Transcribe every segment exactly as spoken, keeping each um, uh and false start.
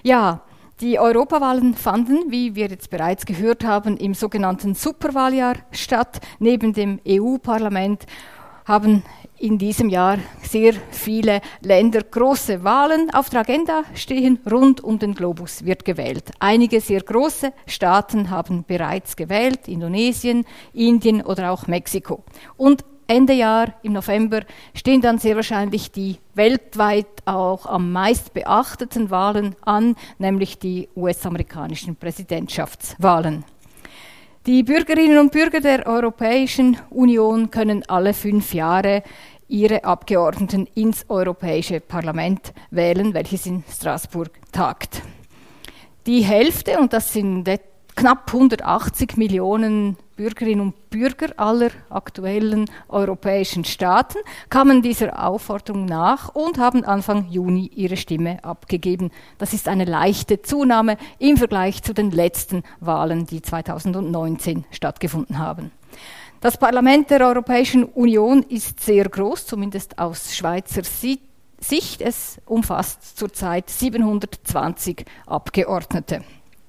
Ja, die Europawahlen fanden, wie wir jetzt bereits gehört haben, im sogenannten Superwahljahr statt. Neben dem E U-Parlament haben in diesem Jahr sehr viele Länder große Wahlen auf der Agenda stehen. Rund um den Globus wird gewählt. Einige sehr große Staaten haben bereits gewählt, Indonesien, Indien oder auch Mexiko. Und Ende Jahr, im November, stehen dann sehr wahrscheinlich die weltweit auch am meist beachteten Wahlen an, nämlich die U S-amerikanischen Präsidentschaftswahlen. Die Bürgerinnen und Bürger der Europäischen Union können alle fünf Jahre ihre Abgeordneten ins Europäische Parlament wählen, welches in Straßburg tagt. Die Hälfte, und das sind knapp hundertachtzig Millionen Bürgerinnen und Bürger aller aktuellen europäischen Staaten, kamen dieser Aufforderung nach und haben Anfang Juni ihre Stimme abgegeben. Das ist eine leichte Zunahme im Vergleich zu den letzten Wahlen, die zweitausendneunzehn stattgefunden haben. Das Parlament der Europäischen Union ist sehr groß, zumindest aus Schweizer Sicht. Es umfasst zurzeit siebenhundertzwanzig Abgeordnete.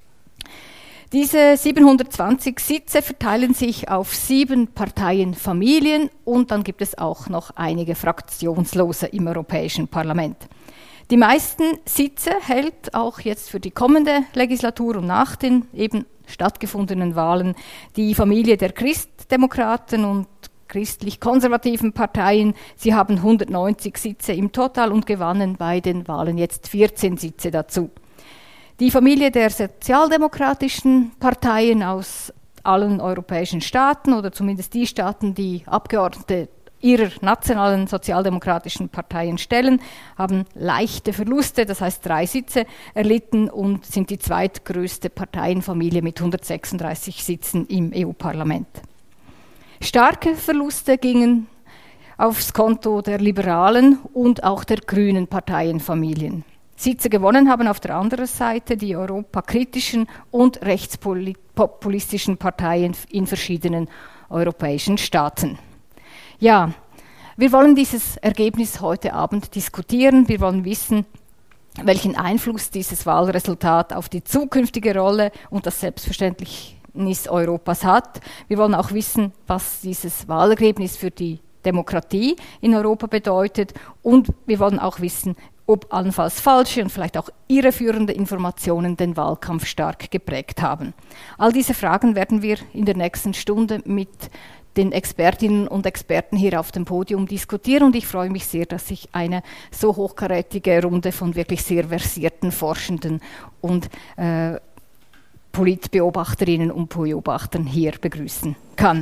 Diese siebenhundertzwanzig Sitze verteilen sich auf sieben Parteienfamilien und dann gibt es auch noch einige Fraktionslose im Europäischen Parlament. Die meisten Sitze hält auch jetzt für die kommende Legislatur und nach den eben stattgefundenen Wahlen die Familie der Christdemokraten und christlich-konservativen Parteien. Sie haben hundertneunzig Sitze im Total und gewannen bei den Wahlen jetzt vierzehn Sitze dazu. Die Familie der sozialdemokratischen Parteien aus allen europäischen Staaten oder zumindest die Staaten, die Abgeordnete ihrer nationalen sozialdemokratischen Parteien stellen, haben leichte Verluste, das heißt drei Sitze erlitten und sind die zweitgrößte Parteienfamilie mit hundertsechsunddreißig Sitzen im E U-Parlament. Starke Verluste gingen aufs Konto der liberalen und auch der grünen Parteienfamilien. Sitze gewonnen haben auf der anderen Seite die europakritischen und rechtspopulistischen Parteien in verschiedenen europäischen Staaten. Ja, wir wollen dieses Ergebnis heute Abend diskutieren. Wir wollen wissen, welchen Einfluss dieses Wahlresultat auf die zukünftige Rolle und das Selbstverständnis Europas hat. Wir wollen auch wissen, was dieses Wahlergebnis für die Demokratie in Europa bedeutet und wir wollen auch wissen, ob allenfalls falsche und vielleicht auch irreführende Informationen den Wahlkampf stark geprägt haben. All diese Fragen werden wir in der nächsten Stunde mit den Expertinnen und Experten hier auf dem Podium diskutieren und ich freue mich sehr, dass ich eine so hochkarätige Runde von wirklich sehr versierten Forschenden und äh, Politbeobachterinnen und Beobachtern hier begrüßen kann.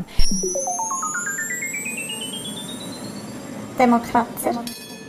Demokratie.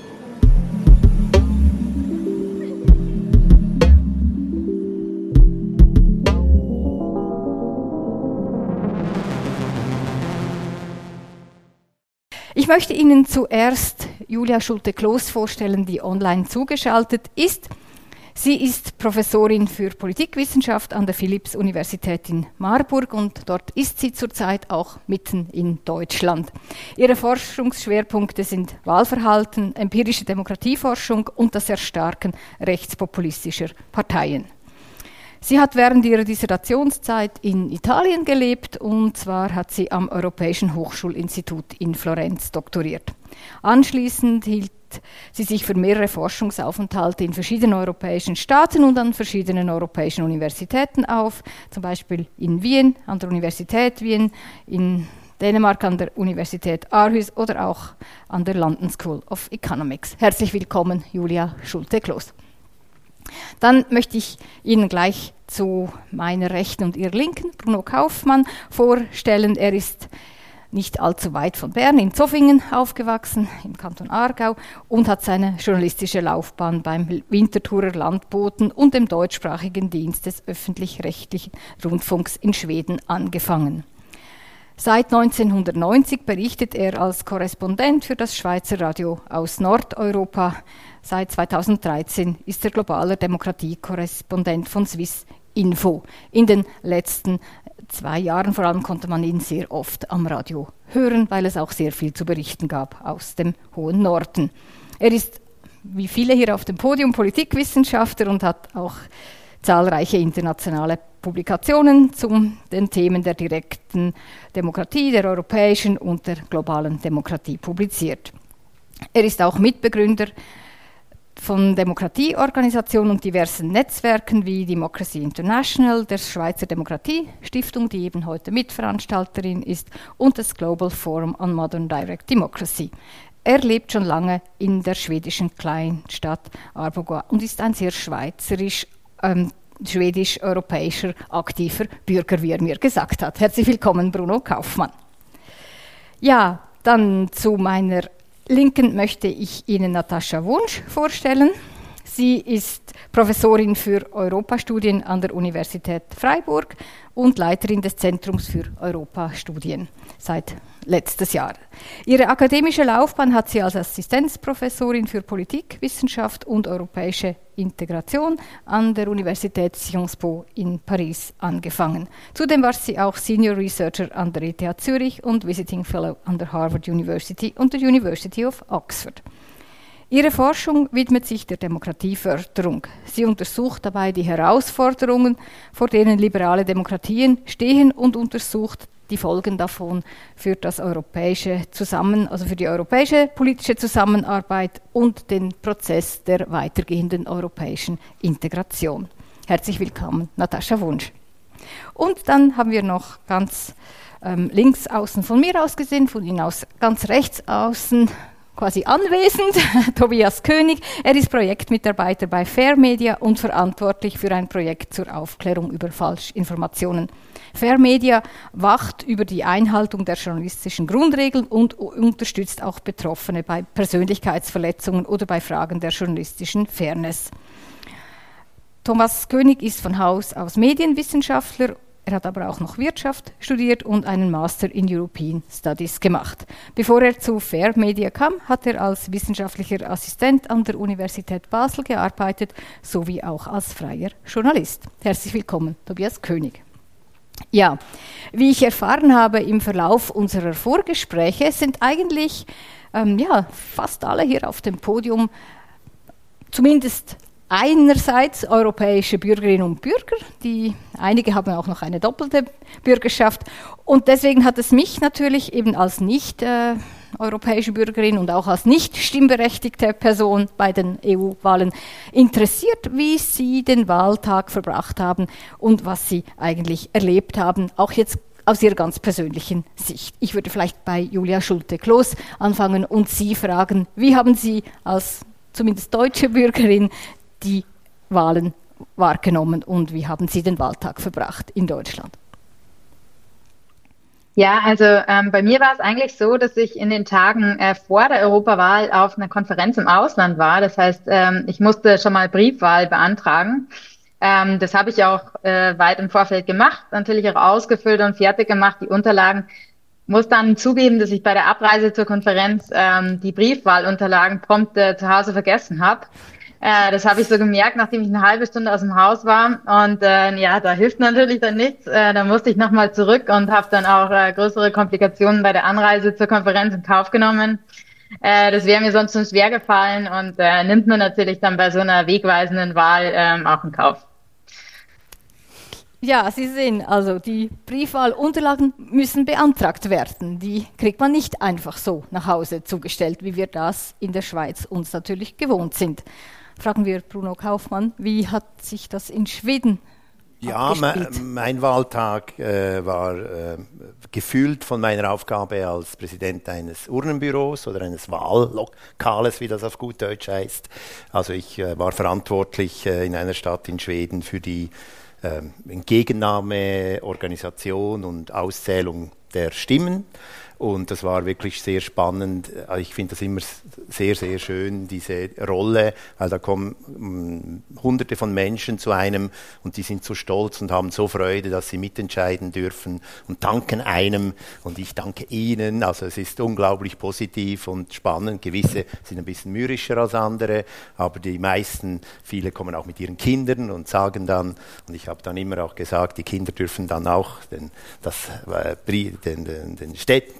Ich möchte Ihnen zuerst Julia Schulte-Kloß vorstellen, die online zugeschaltet ist. Sie ist Professorin für Politikwissenschaft an der Philipps-Universität in Marburg und dort ist sie zurzeit auch mitten in Deutschland. Ihre Forschungsschwerpunkte sind Wahlverhalten, empirische Demokratieforschung und das Erstarken rechtspopulistischer Parteien. Sie hat während ihrer Dissertationszeit in Italien gelebt und zwar hat sie am Europäischen Hochschulinstitut in Florenz doktoriert. Anschließend hielt sie sich für mehrere Forschungsaufenthalte in verschiedenen europäischen Staaten und an verschiedenen europäischen Universitäten auf, zum Beispiel in Wien, an der Universität Wien, in Dänemark an der Universität Aarhus oder auch an der London School of Economics. Herzlich willkommen, Julia Schulte-Kloß. Dann möchte ich Ihnen gleich zu meiner Rechten und Ihrer Linken Bruno Kaufmann vorstellen. Er ist nicht allzu weit von Bern in Zofingen aufgewachsen, im Kanton Aargau und hat seine journalistische Laufbahn beim Winterthurer Landboten und dem deutschsprachigen Dienst des öffentlich-rechtlichen Rundfunks in Schweden angefangen. Seit neunzehnhundertneunzig berichtet er als Korrespondent für das Schweizer Radio aus Nordeuropa. Seit zweitausenddreizehn ist er globaler Demokratiekorrespondent von Swiss Info. In den letzten zwei Jahren vor allem konnte man ihn sehr oft am Radio hören, weil es auch sehr viel zu berichten gab aus dem hohen Norden. Er ist wie viele hier auf dem Podium, Politikwissenschaftler und hat auch zahlreiche internationale Publikationen zu den Themen der direkten Demokratie, der europäischen und der globalen Demokratie publiziert. Er ist auch Mitbegründer von Demokratieorganisationen und diversen Netzwerken wie Democracy International, der Schweizer Demokratiestiftung, die eben heute Mitveranstalterin ist, und das Global Forum on Modern Direct Democracy. Er lebt schon lange in der schwedischen Kleinstadt Arboga und ist ein sehr schweizerisch, ähm, schwedisch-europäischer aktiver Bürger, wie er mir gesagt hat. Herzlich willkommen, Bruno Kaufmann. Ja, dann zu meiner Linken möchte ich Ihnen Natascha Wunsch vorstellen. Sie ist Professorin für Europastudien an der Universität Freiburg und Leiterin des Zentrums für Europastudien seit letztes Jahr. Ihre akademische Laufbahn hat sie als Assistenzprofessorin für Politikwissenschaft und europäische Integration an der Universität Sciences Po in Paris angefangen. Zudem war sie auch Senior Researcher an der E T H Zürich und Visiting Fellow an der Harvard University und der University of Oxford. Ihre Forschung widmet sich der Demokratieförderung. Sie untersucht dabei die Herausforderungen, vor denen liberale Demokratien stehen, und untersucht die Folgen davon für das europäische Zusammen, also für die europäische politische Zusammenarbeit und den Prozess der weitergehenden europäischen Integration. Herzlich willkommen, Natascha Wunsch. Und dann haben wir noch ganz ähm, links außen von mir aus gesehen, von Ihnen aus ganz rechts außen, quasi anwesend, Tobias König. Er ist Projektmitarbeiter bei Fair Media und verantwortlich für ein Projekt zur Aufklärung über Falschinformationen. Fair Media wacht über die Einhaltung der journalistischen Grundregeln und unterstützt auch Betroffene bei Persönlichkeitsverletzungen oder bei Fragen der journalistischen Fairness. Thomas König ist von Haus aus Medienwissenschaftler. Er hat aber auch noch Wirtschaft studiert und einen Master in European Studies gemacht. Bevor er zu Fair Media kam, hat er als wissenschaftlicher Assistent an der Universität Basel gearbeitet, sowie auch als freier Journalist. Herzlich willkommen, Tobias König. Ja, wie ich erfahren habe im Verlauf unserer Vorgespräche, sind eigentlich ähm, ja, fast alle hier auf dem Podium zumindest einerseits europäische Bürgerinnen und Bürger, die einige haben auch noch eine doppelte Bürgerschaft, und deswegen hat es mich natürlich eben als nicht äh, europäische Bürgerin und auch als nicht stimmberechtigte Person bei den E U-Wahlen interessiert, wie Sie den Wahltag verbracht haben und was Sie eigentlich erlebt haben, auch jetzt aus Ihrer ganz persönlichen Sicht. Ich würde vielleicht bei Julia Schulte-Kloß anfangen und Sie fragen, wie haben Sie als zumindest deutsche Bürgerin die Wahlen wahrgenommen und wie haben Sie den Wahltag verbracht in Deutschland? Ja, also ähm, bei mir war es eigentlich so, dass ich in den Tagen äh, vor der Europawahl auf einer Konferenz im Ausland war. Das heißt, ähm, ich musste schon mal Briefwahl beantragen. Ähm, das habe ich auch äh, weit im Vorfeld gemacht, natürlich auch ausgefüllt und fertig gemacht, die Unterlagen. Muss dann zugeben, dass ich bei der Abreise zur Konferenz ähm, die Briefwahlunterlagen prompt äh, zu Hause vergessen habe. Äh, das habe ich so gemerkt, nachdem ich eine halbe Stunde aus dem Haus war. Und äh, ja, da hilft natürlich dann nichts. Äh, da musste ich nochmal zurück und habe dann auch äh, größere Komplikationen bei der Anreise zur Konferenz in Kauf genommen. Äh, das wäre mir sonst schon schwer gefallen und äh, nimmt man natürlich dann bei so einer wegweisenden Wahl ähm, auch in Kauf. Ja, Sie sehen, also die Briefwahlunterlagen müssen beantragt werden. Die kriegt man nicht einfach so nach Hause zugestellt, wie wir das in der Schweiz uns natürlich gewohnt sind. Fragen wir Bruno Kaufmann, wie hat sich das in Schweden Ja, me, mein Wahltag äh, war äh, gefüllt von meiner Aufgabe als Präsident eines Urnenbüros oder eines Wahllokales, wie das auf gut Deutsch heißt. Also ich äh, war verantwortlich äh, in einer Stadt in Schweden für die äh, Entgegennahme, Organisation und Auszählung der Stimmen. Und das war wirklich sehr spannend. Ich finde das immer sehr, sehr schön, diese Rolle, weil da kommen mh, Hunderte von Menschen zu einem und die sind so stolz und haben so Freude, dass sie mitentscheiden dürfen und danken einem und ich danke ihnen. Also es ist unglaublich positiv und spannend. Gewisse sind ein bisschen mürrischer als andere, aber die meisten, viele kommen auch mit ihren Kindern und sagen dann, und ich habe dann immer auch gesagt, die Kinder dürfen dann auch den, das, äh, den, den, den Städten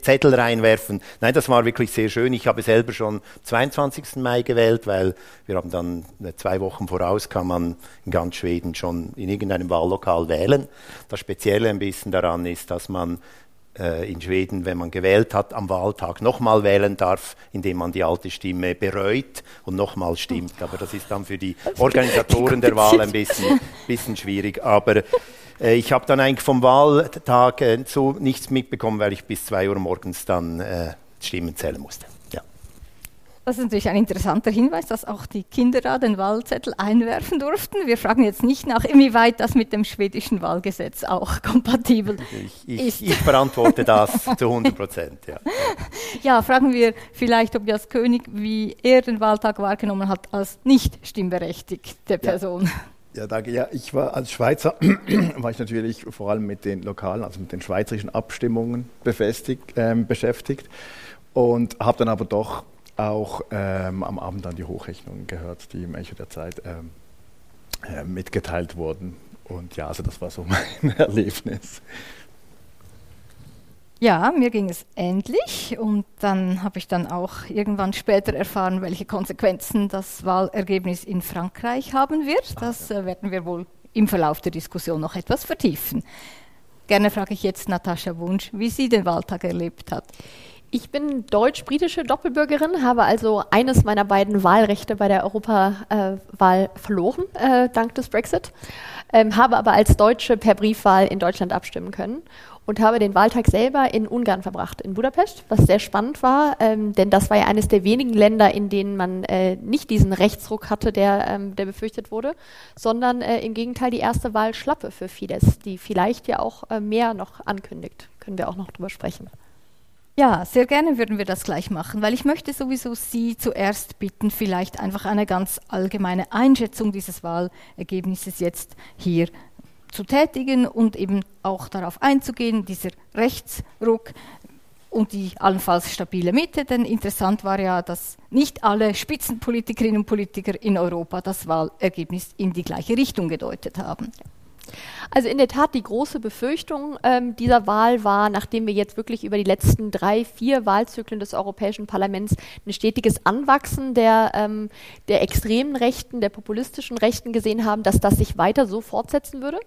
Zettel reinwerfen. Nein, das war wirklich sehr schön. Ich habe selber schon zweiundzwanzigsten Mai gewählt, weil wir haben dann zwei Wochen voraus, kann man in ganz Schweden schon in irgendeinem Wahllokal wählen. Das Spezielle ein bisschen daran ist, dass man in Schweden, wenn man gewählt hat, am Wahltag nochmal wählen darf, indem man die alte Stimme bereut und nochmal stimmt. Aber das ist dann für die Organisatoren der Wahl ein bisschen, bisschen schwierig. Aber äh, ich habe dann eigentlich vom Wahltag äh, so nichts mitbekommen, weil ich bis zwei Uhr morgens dann äh, Stimmen zählen musste. Ja. Das ist natürlich ein interessanter Hinweis, dass auch die Kinder da den Wahlzettel einwerfen durften. Wir fragen jetzt nicht nach, inwieweit das mit dem schwedischen Wahlgesetz auch kompatibel ich, ich, ist. Ich verantworte das zu hundert Prozent. Ja. Ja, fragen wir vielleicht Tobias König, wie er den Wahltag wahrgenommen hat als nicht stimmberechtigte Person. Ja. Ja, danke. Ja, ich war als Schweizer, war ich natürlich vor allem mit den lokalen, also mit den schweizerischen Abstimmungen befestigt, ähm, beschäftigt und habe dann aber doch auch ähm, am Abend dann die Hochrechnungen gehört, die im Echo der Zeit ähm, äh, mitgeteilt wurden. Und ja, also das war so mein Erlebnis. Ja, mir ging es ähnlich und dann habe ich dann auch irgendwann später erfahren, welche Konsequenzen das Wahlergebnis in Frankreich haben wird. Das äh, werden wir wohl im Verlauf der Diskussion noch etwas vertiefen. Gerne frage ich jetzt Natascha Wunsch, wie sie den Wahltag erlebt hat. Ich bin deutsch-britische Doppelbürgerin, habe also eines meiner beiden Wahlrechte bei der Europawahl äh, verloren, äh, dank des Brexit, ähm, habe aber als Deutsche per Briefwahl in Deutschland abstimmen können und habe den Wahltag selber in Ungarn verbracht, in Budapest, was sehr spannend war, ähm, denn das war ja eines der wenigen Länder, in denen man äh, nicht diesen Rechtsruck hatte, der, ähm, der befürchtet wurde, sondern äh, im Gegenteil die erste Wahlschlappe für Fidesz, die vielleicht ja auch äh, mehr noch ankündigt. Können wir auch noch drüber sprechen. Ja, sehr gerne würden wir das gleich machen, weil ich möchte sowieso Sie zuerst bitten, vielleicht einfach eine ganz allgemeine Einschätzung dieses Wahlergebnisses jetzt hier zu tätigen und eben auch darauf einzugehen, dieser Rechtsruck und die allenfalls stabile Mitte, denn interessant war ja, dass nicht alle Spitzenpolitikerinnen und Politiker in Europa das Wahlergebnis in die gleiche Richtung gedeutet haben. Also in der Tat, die große Befürchtung ähm, dieser Wahl war, nachdem wir jetzt wirklich über die letzten drei, vier Wahlzyklen des Europäischen Parlaments ein stetiges Anwachsen der, ähm, der extremen Rechten, der populistischen Rechten gesehen haben, dass das sich weiter so fortsetzen würde.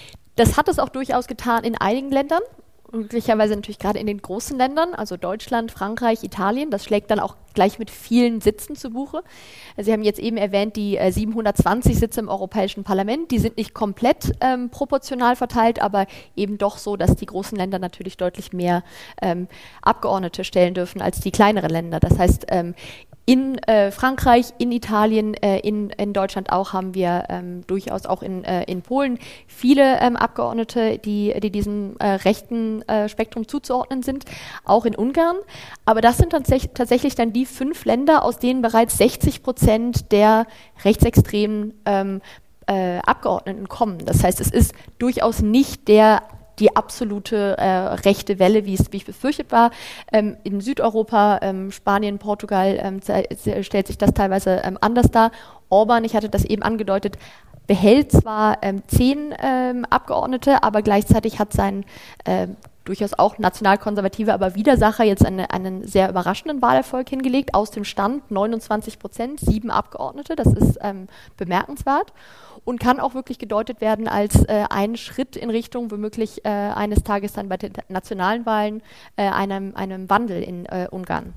Das hat es auch durchaus getan in einigen Ländern. Glücklicherweise natürlich gerade in den großen Ländern, also Deutschland, Frankreich, Italien. Das schlägt dann auch gleich mit vielen Sitzen zu Buche. Sie haben jetzt eben erwähnt, die äh, siebenhundertzwanzig Sitze im Europäischen Parlament, die sind nicht komplett ähm, proportional verteilt, aber eben doch so, dass die großen Länder natürlich deutlich mehr ähm, Abgeordnete stellen dürfen als die kleineren Länder. Das heißt, ähm, in äh, Frankreich, in Italien, äh, in, in Deutschland auch haben wir ähm, durchaus auch in, äh, in Polen viele ähm, Abgeordnete, die, die diesem äh, rechten äh, Spektrum zuzuordnen sind, auch in Ungarn. Aber das sind tats- tatsächlich dann die fünf Länder, aus denen bereits sechzig Prozent der rechtsextremen ähm, äh, Abgeordneten kommen. Das heißt, es ist durchaus nicht der die absolute äh, rechte Welle, wie es wie ich befürchtet war. Ähm, in Südeuropa, ähm, Spanien, Portugal ähm, stellt sich das teilweise ähm, anders dar. Orban, ich hatte das eben angedeutet, behält zwar ähm, zehn ähm, Abgeordnete, aber gleichzeitig hat sein äh, durchaus auch nationalkonservative, aber Widersacher jetzt eine, einen sehr überraschenden Wahlerfolg hingelegt. Aus dem Stand neunundzwanzig Prozent, sieben Abgeordnete, das ist ähm, bemerkenswert und kann auch wirklich gedeutet werden als äh, ein Schritt in Richtung womöglich äh, eines Tages dann bei den nationalen Wahlen äh, einem, einem Wandel in äh, Ungarn.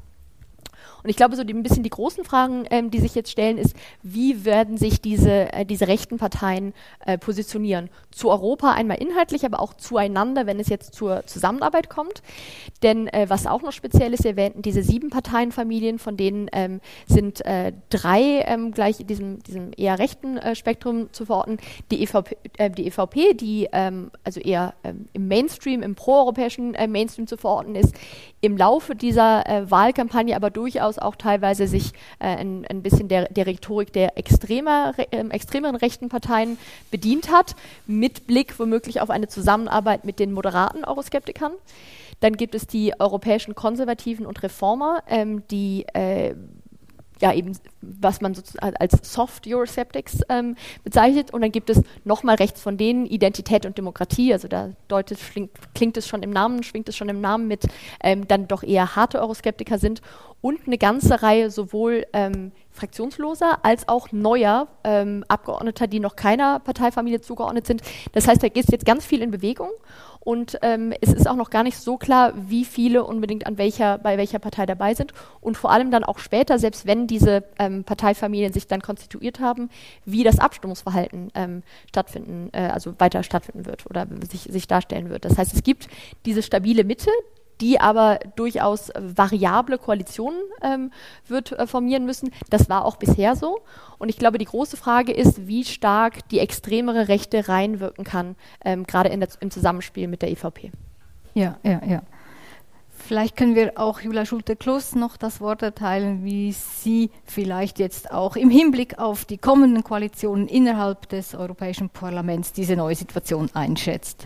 Und ich glaube, so die, ein bisschen die großen Fragen, ähm, die sich jetzt stellen, ist, wie werden sich diese, äh, diese rechten Parteien äh, positionieren? Zu Europa einmal inhaltlich, aber auch zueinander, wenn es jetzt zur Zusammenarbeit kommt. Denn äh, was auch noch speziell ist, wir erwähnten diese sieben Parteienfamilien, von denen ähm, sind äh, drei ähm, gleich in diesem, diesem eher rechten äh, Spektrum zu verorten. Die E V P, äh, die, E V P, die ähm, also eher ähm, im Mainstream, im proeuropäischen äh, Mainstream zu verorten ist, im Laufe dieser äh, Wahlkampagne aber durchaus auch teilweise sich äh, ein, ein bisschen der, der Rhetorik der extremer, äh, extremeren rechten Parteien bedient hat, mit Blick womöglich auf eine Zusammenarbeit mit den moderaten Euroskeptikern. Dann gibt es die europäischen Konservativen und Reformer, ähm, die äh, ja eben, was man sozusagen als Soft Eurosceptics ähm, bezeichnet. Und dann gibt es nochmal rechts von denen Identität und Demokratie, also da deutet, klingt, klingt es schon im Namen, schwingt es schon im Namen mit, ähm, dann doch eher harte Euroskeptiker sind und eine ganze Reihe sowohl ähm, fraktionsloser als auch neuer ähm, Abgeordneter, die noch keiner Parteifamilie zugeordnet sind. Das heißt, da ist jetzt ganz viel in Bewegung. Und ähm, es ist auch noch gar nicht so klar, wie viele unbedingt an welcher, bei welcher Partei dabei sind. Und vor allem dann auch später, selbst wenn diese ähm, Parteifamilien sich dann konstituiert haben, wie das Abstimmungsverhalten ähm, stattfinden, äh, also weiter stattfinden wird oder sich, sich darstellen wird. Das heißt, es gibt diese stabile Mitte, die aber durchaus variable Koalitionen ähm, wird äh, formieren müssen. Das war auch bisher so. Und ich glaube, die große Frage ist, wie stark die extremere Rechte reinwirken kann, ähm, gerade in der, im Zusammenspiel mit der E V P. Ja, ja, ja. Vielleicht können wir auch Julia Schulte-Kloß noch das Wort erteilen, wie sie vielleicht jetzt auch im Hinblick auf die kommenden Koalitionen innerhalb des Europäischen Parlaments diese neue Situation einschätzt.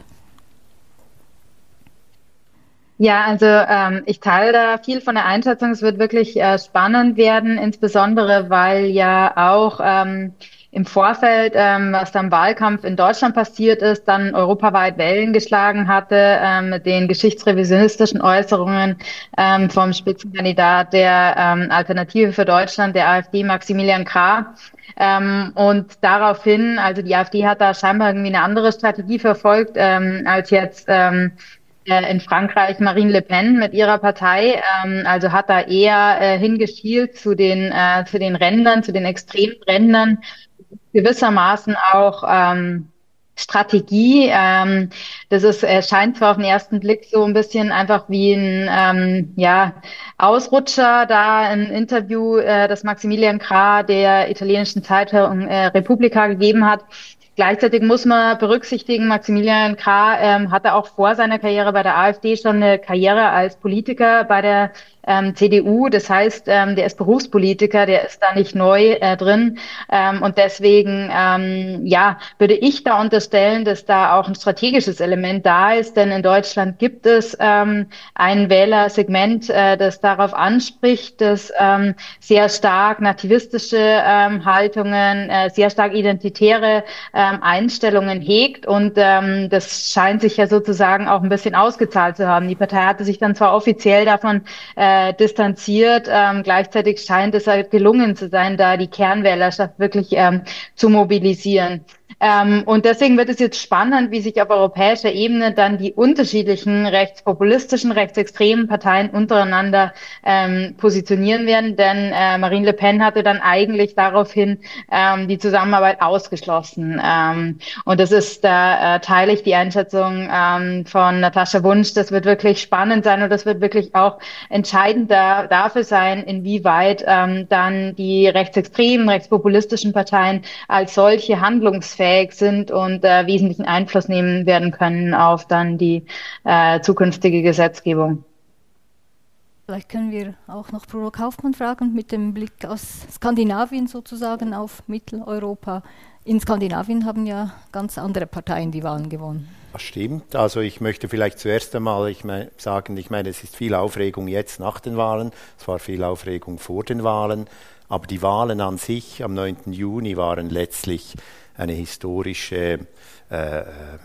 Ja, also ähm, ich teile da viel von der Einschätzung. Es wird wirklich äh, spannend werden, insbesondere weil ja auch ähm, im Vorfeld, ähm, was dann im Wahlkampf in Deutschland passiert ist, dann europaweit Wellen geschlagen hatte ähm, mit den geschichtsrevisionistischen Äußerungen ähm, vom Spitzenkandidat der ähm, Alternative für Deutschland, der AfD, Maximilian Krah. Ähm, und daraufhin, also die AfD hat da scheinbar irgendwie eine andere Strategie verfolgt, ähm, als jetzt ähm, in Frankreich Marine Le Pen mit ihrer Partei, ähm, also hat da eher äh, hingeschielt zu den äh, zu den Rändern, zu den extremen Rändern, gewissermaßen auch ähm, Strategie. Ähm, das ist äh, scheint zwar auf den ersten Blick so ein bisschen einfach wie ein ähm, ja Ausrutscher, da ein Interview, äh, das Maximilian Krah der italienischen Zeitung äh, Repubblica gegeben hat. Gleichzeitig muss man berücksichtigen, Maximilian Krah ähm, hatte auch vor seiner Karriere bei der AfD schon eine Karriere als Politiker bei der ähm, C D U. Das heißt, ähm, der ist Berufspolitiker, der ist da nicht neu äh, drin. Ähm, und deswegen, ähm, ja, würde ich da unterstellen, dass da auch ein strategisches Element da ist. Denn in Deutschland gibt es ähm, ein Wählersegment, äh, das darauf anspricht, das ähm, sehr stark nativistische ähm, Haltungen, äh, sehr stark identitäre ähm, Einstellungen hegt. Und ähm, das scheint sich ja sozusagen auch ein bisschen ausgezahlt zu haben. Die Partei hatte sich dann zwar offiziell davon äh, distanziert. Ähm, gleichzeitig scheint es halt gelungen zu sein, da die Kernwählerschaft wirklich ähm, zu mobilisieren. Ähm, und deswegen wird es jetzt spannend, wie sich auf europäischer Ebene dann die unterschiedlichen rechtspopulistischen, rechtsextremen Parteien untereinander ähm, positionieren werden. Denn äh, Marine Le Pen hatte dann eigentlich daraufhin ähm, die Zusammenarbeit ausgeschlossen. Ähm, und das ist, da äh, teile ich die Einschätzung ähm, von Natascha Wunsch. Das wird wirklich spannend sein und das wird wirklich auch entscheidend da, dafür sein, inwieweit ähm, dann die rechtsextremen, rechtspopulistischen Parteien als solche handlungsfähig sind und äh, wesentlichen Einfluss nehmen werden können auf dann die äh, zukünftige Gesetzgebung. Vielleicht können wir auch noch Bruno Kaufmann fragen, mit dem Blick aus Skandinavien sozusagen auf Mitteleuropa. In Skandinavien haben ja ganz andere Parteien die Wahlen gewonnen. Das stimmt. Also ich möchte vielleicht zuerst einmal ich mein, sagen, ich meine, es ist viel Aufregung jetzt nach den Wahlen, es war viel Aufregung vor den Wahlen, aber die Wahlen an sich am neunten Juni waren letztlich eine historische äh,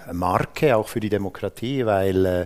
Marke auch für die Demokratie, weil äh,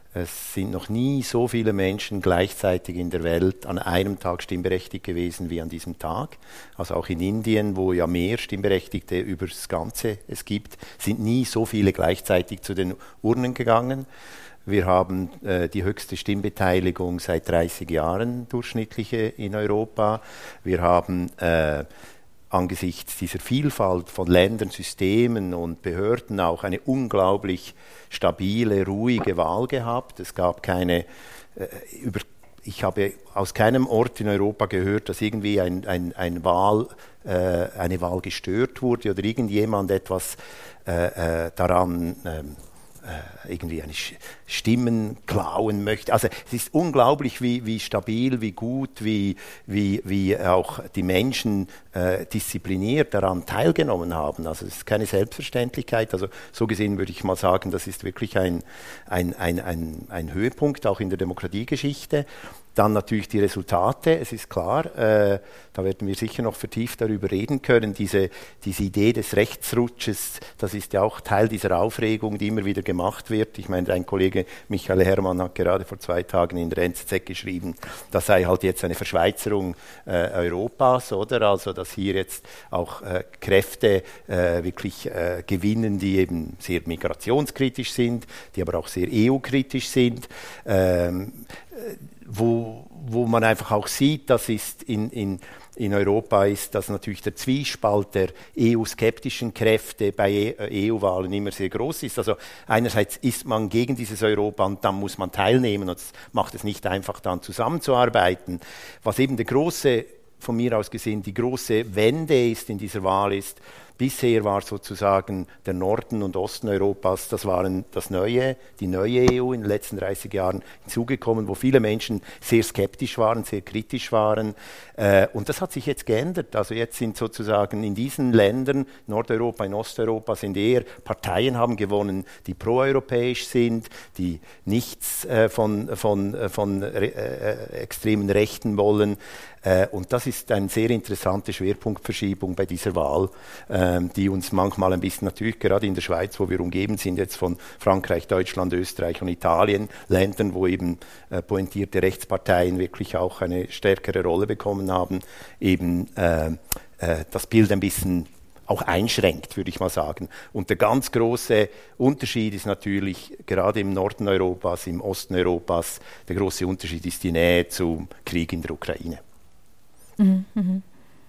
es sind noch nie so viele Menschen gleichzeitig in der Welt an einem Tag stimmberechtigt gewesen wie an diesem Tag. Also auch in Indien, wo ja mehr Stimmberechtigte über das Ganze es gibt, sind nie so viele gleichzeitig zu den Urnen gegangen. Wir haben äh, die höchste Stimmbeteiligung seit dreißig Jahren durchschnittliche in Europa. Wir haben äh, angesichts dieser Vielfalt von Ländern, Systemen und Behörden auch eine unglaublich stabile, ruhige Wahl gehabt. Es gab keine, äh, über, ich habe aus keinem Ort in Europa gehört, dass irgendwie ein, ein, ein Wahl, äh, eine Wahl gestört wurde oder irgendjemand etwas äh, äh, daran ähm, irgendwie eine Stimmen klauen möchte. Also es ist unglaublich, wie, wie stabil, wie gut, wie, wie, wie auch die Menschen äh, diszipliniert daran teilgenommen haben. Also es ist keine Selbstverständlichkeit. Also so gesehen würde ich mal sagen, das ist wirklich ein, ein, ein, ein, ein Höhepunkt auch in der Demokratiegeschichte. Dann natürlich die Resultate, es ist klar, äh, da werden wir sicher noch vertieft darüber reden können. Diese, diese Idee des Rechtsrutsches, das ist ja auch Teil dieser Aufregung, die immer wieder gemacht wird. Ich meine, ein Kollege Michael Herrmann hat gerade vor zwei Tagen in der N Z Z geschrieben, das sei halt jetzt eine Verschweizerung äh, Europas, oder? Also, dass hier jetzt auch äh, Kräfte äh, wirklich äh, gewinnen, die eben sehr migrationskritisch sind, die aber auch sehr E U-kritisch sind. Ähm, Wo, wo man einfach auch sieht, das ist in, in, in Europa ist, dass natürlich der Zwiespalt der E U-skeptischen Kräfte bei E U-Wahlen immer sehr groß ist. Also einerseits ist man gegen dieses Europa und dann muss man teilnehmen und das macht es nicht einfach, dann zusammenzuarbeiten. Was eben der große, von mir aus gesehen, die große Wende ist in dieser Wahl ist, bisher war sozusagen der Norden und Osten Europas, das waren das neue, die neue E U in den letzten dreißig Jahren hinzugekommen, wo viele Menschen sehr skeptisch waren, sehr kritisch waren. Äh, und das hat sich jetzt geändert. Also jetzt sind sozusagen in diesen Ländern, Nordeuropa, in Osteuropa, sind eher Parteien haben gewonnen, die proeuropäisch sind, die nichts äh, von, von, von äh, extremen Rechten wollen. Äh, und das ist eine sehr interessante Schwerpunktverschiebung bei dieser Wahl, äh, die uns manchmal ein bisschen, natürlich gerade in der Schweiz, wo wir umgeben sind jetzt von Frankreich, Deutschland, Österreich und Italien, Ländern, wo eben äh, pointierte Rechtsparteien wirklich auch eine stärkere Rolle bekommen haben, eben äh, äh, das Bild ein bisschen auch einschränkt, würde ich mal sagen. Und der ganz große Unterschied ist natürlich, gerade im Norden Europas, im Osten Europas, der große Unterschied ist die Nähe zum Krieg in der Ukraine. Mhm, mhm.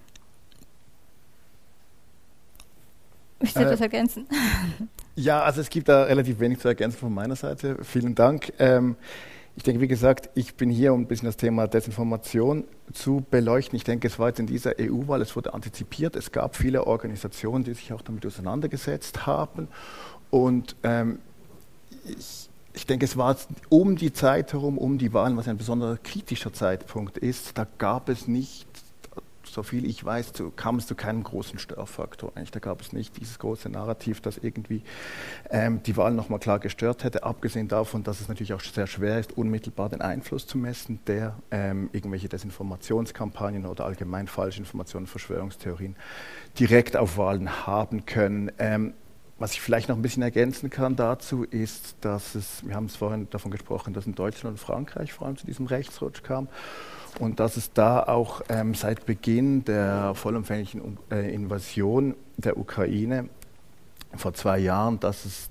Möchtest du äh, das ergänzen? Ja, also es gibt da relativ wenig zu ergänzen von meiner Seite. Vielen Dank. Ähm, ich denke, wie gesagt, ich bin hier, um ein bisschen das Thema Desinformation zu beleuchten. Ich denke, es war jetzt in dieser E U-Wahl, es wurde antizipiert. Es gab viele Organisationen, die sich auch damit auseinandergesetzt haben. Und ähm, ich, ich denke, es war um die Zeit herum, um die Wahlen, was ein besonderer kritischer Zeitpunkt ist. Da gab es nicht, so viel ich weiß, zu, kam es zu keinem großen Störfaktor. Eigentlich, da gab es nicht dieses große Narrativ, das irgendwie ähm, die Wahl nochmal klar gestört hätte, abgesehen davon, dass es natürlich auch sehr schwer ist, unmittelbar den Einfluss zu messen, der ähm, irgendwelche Desinformationskampagnen oder allgemein Falschinformationen, Verschwörungstheorien direkt auf Wahlen haben können. Ähm, Was ich vielleicht noch ein bisschen ergänzen kann dazu, ist, dass es, wir haben es vorhin davon gesprochen, dass in Deutschland und Frankreich vor allem zu diesem Rechtsrutsch kam und dass es da auch ähm, seit Beginn der vollumfänglichen äh, Invasion der Ukraine vor zwei Jahren, dass es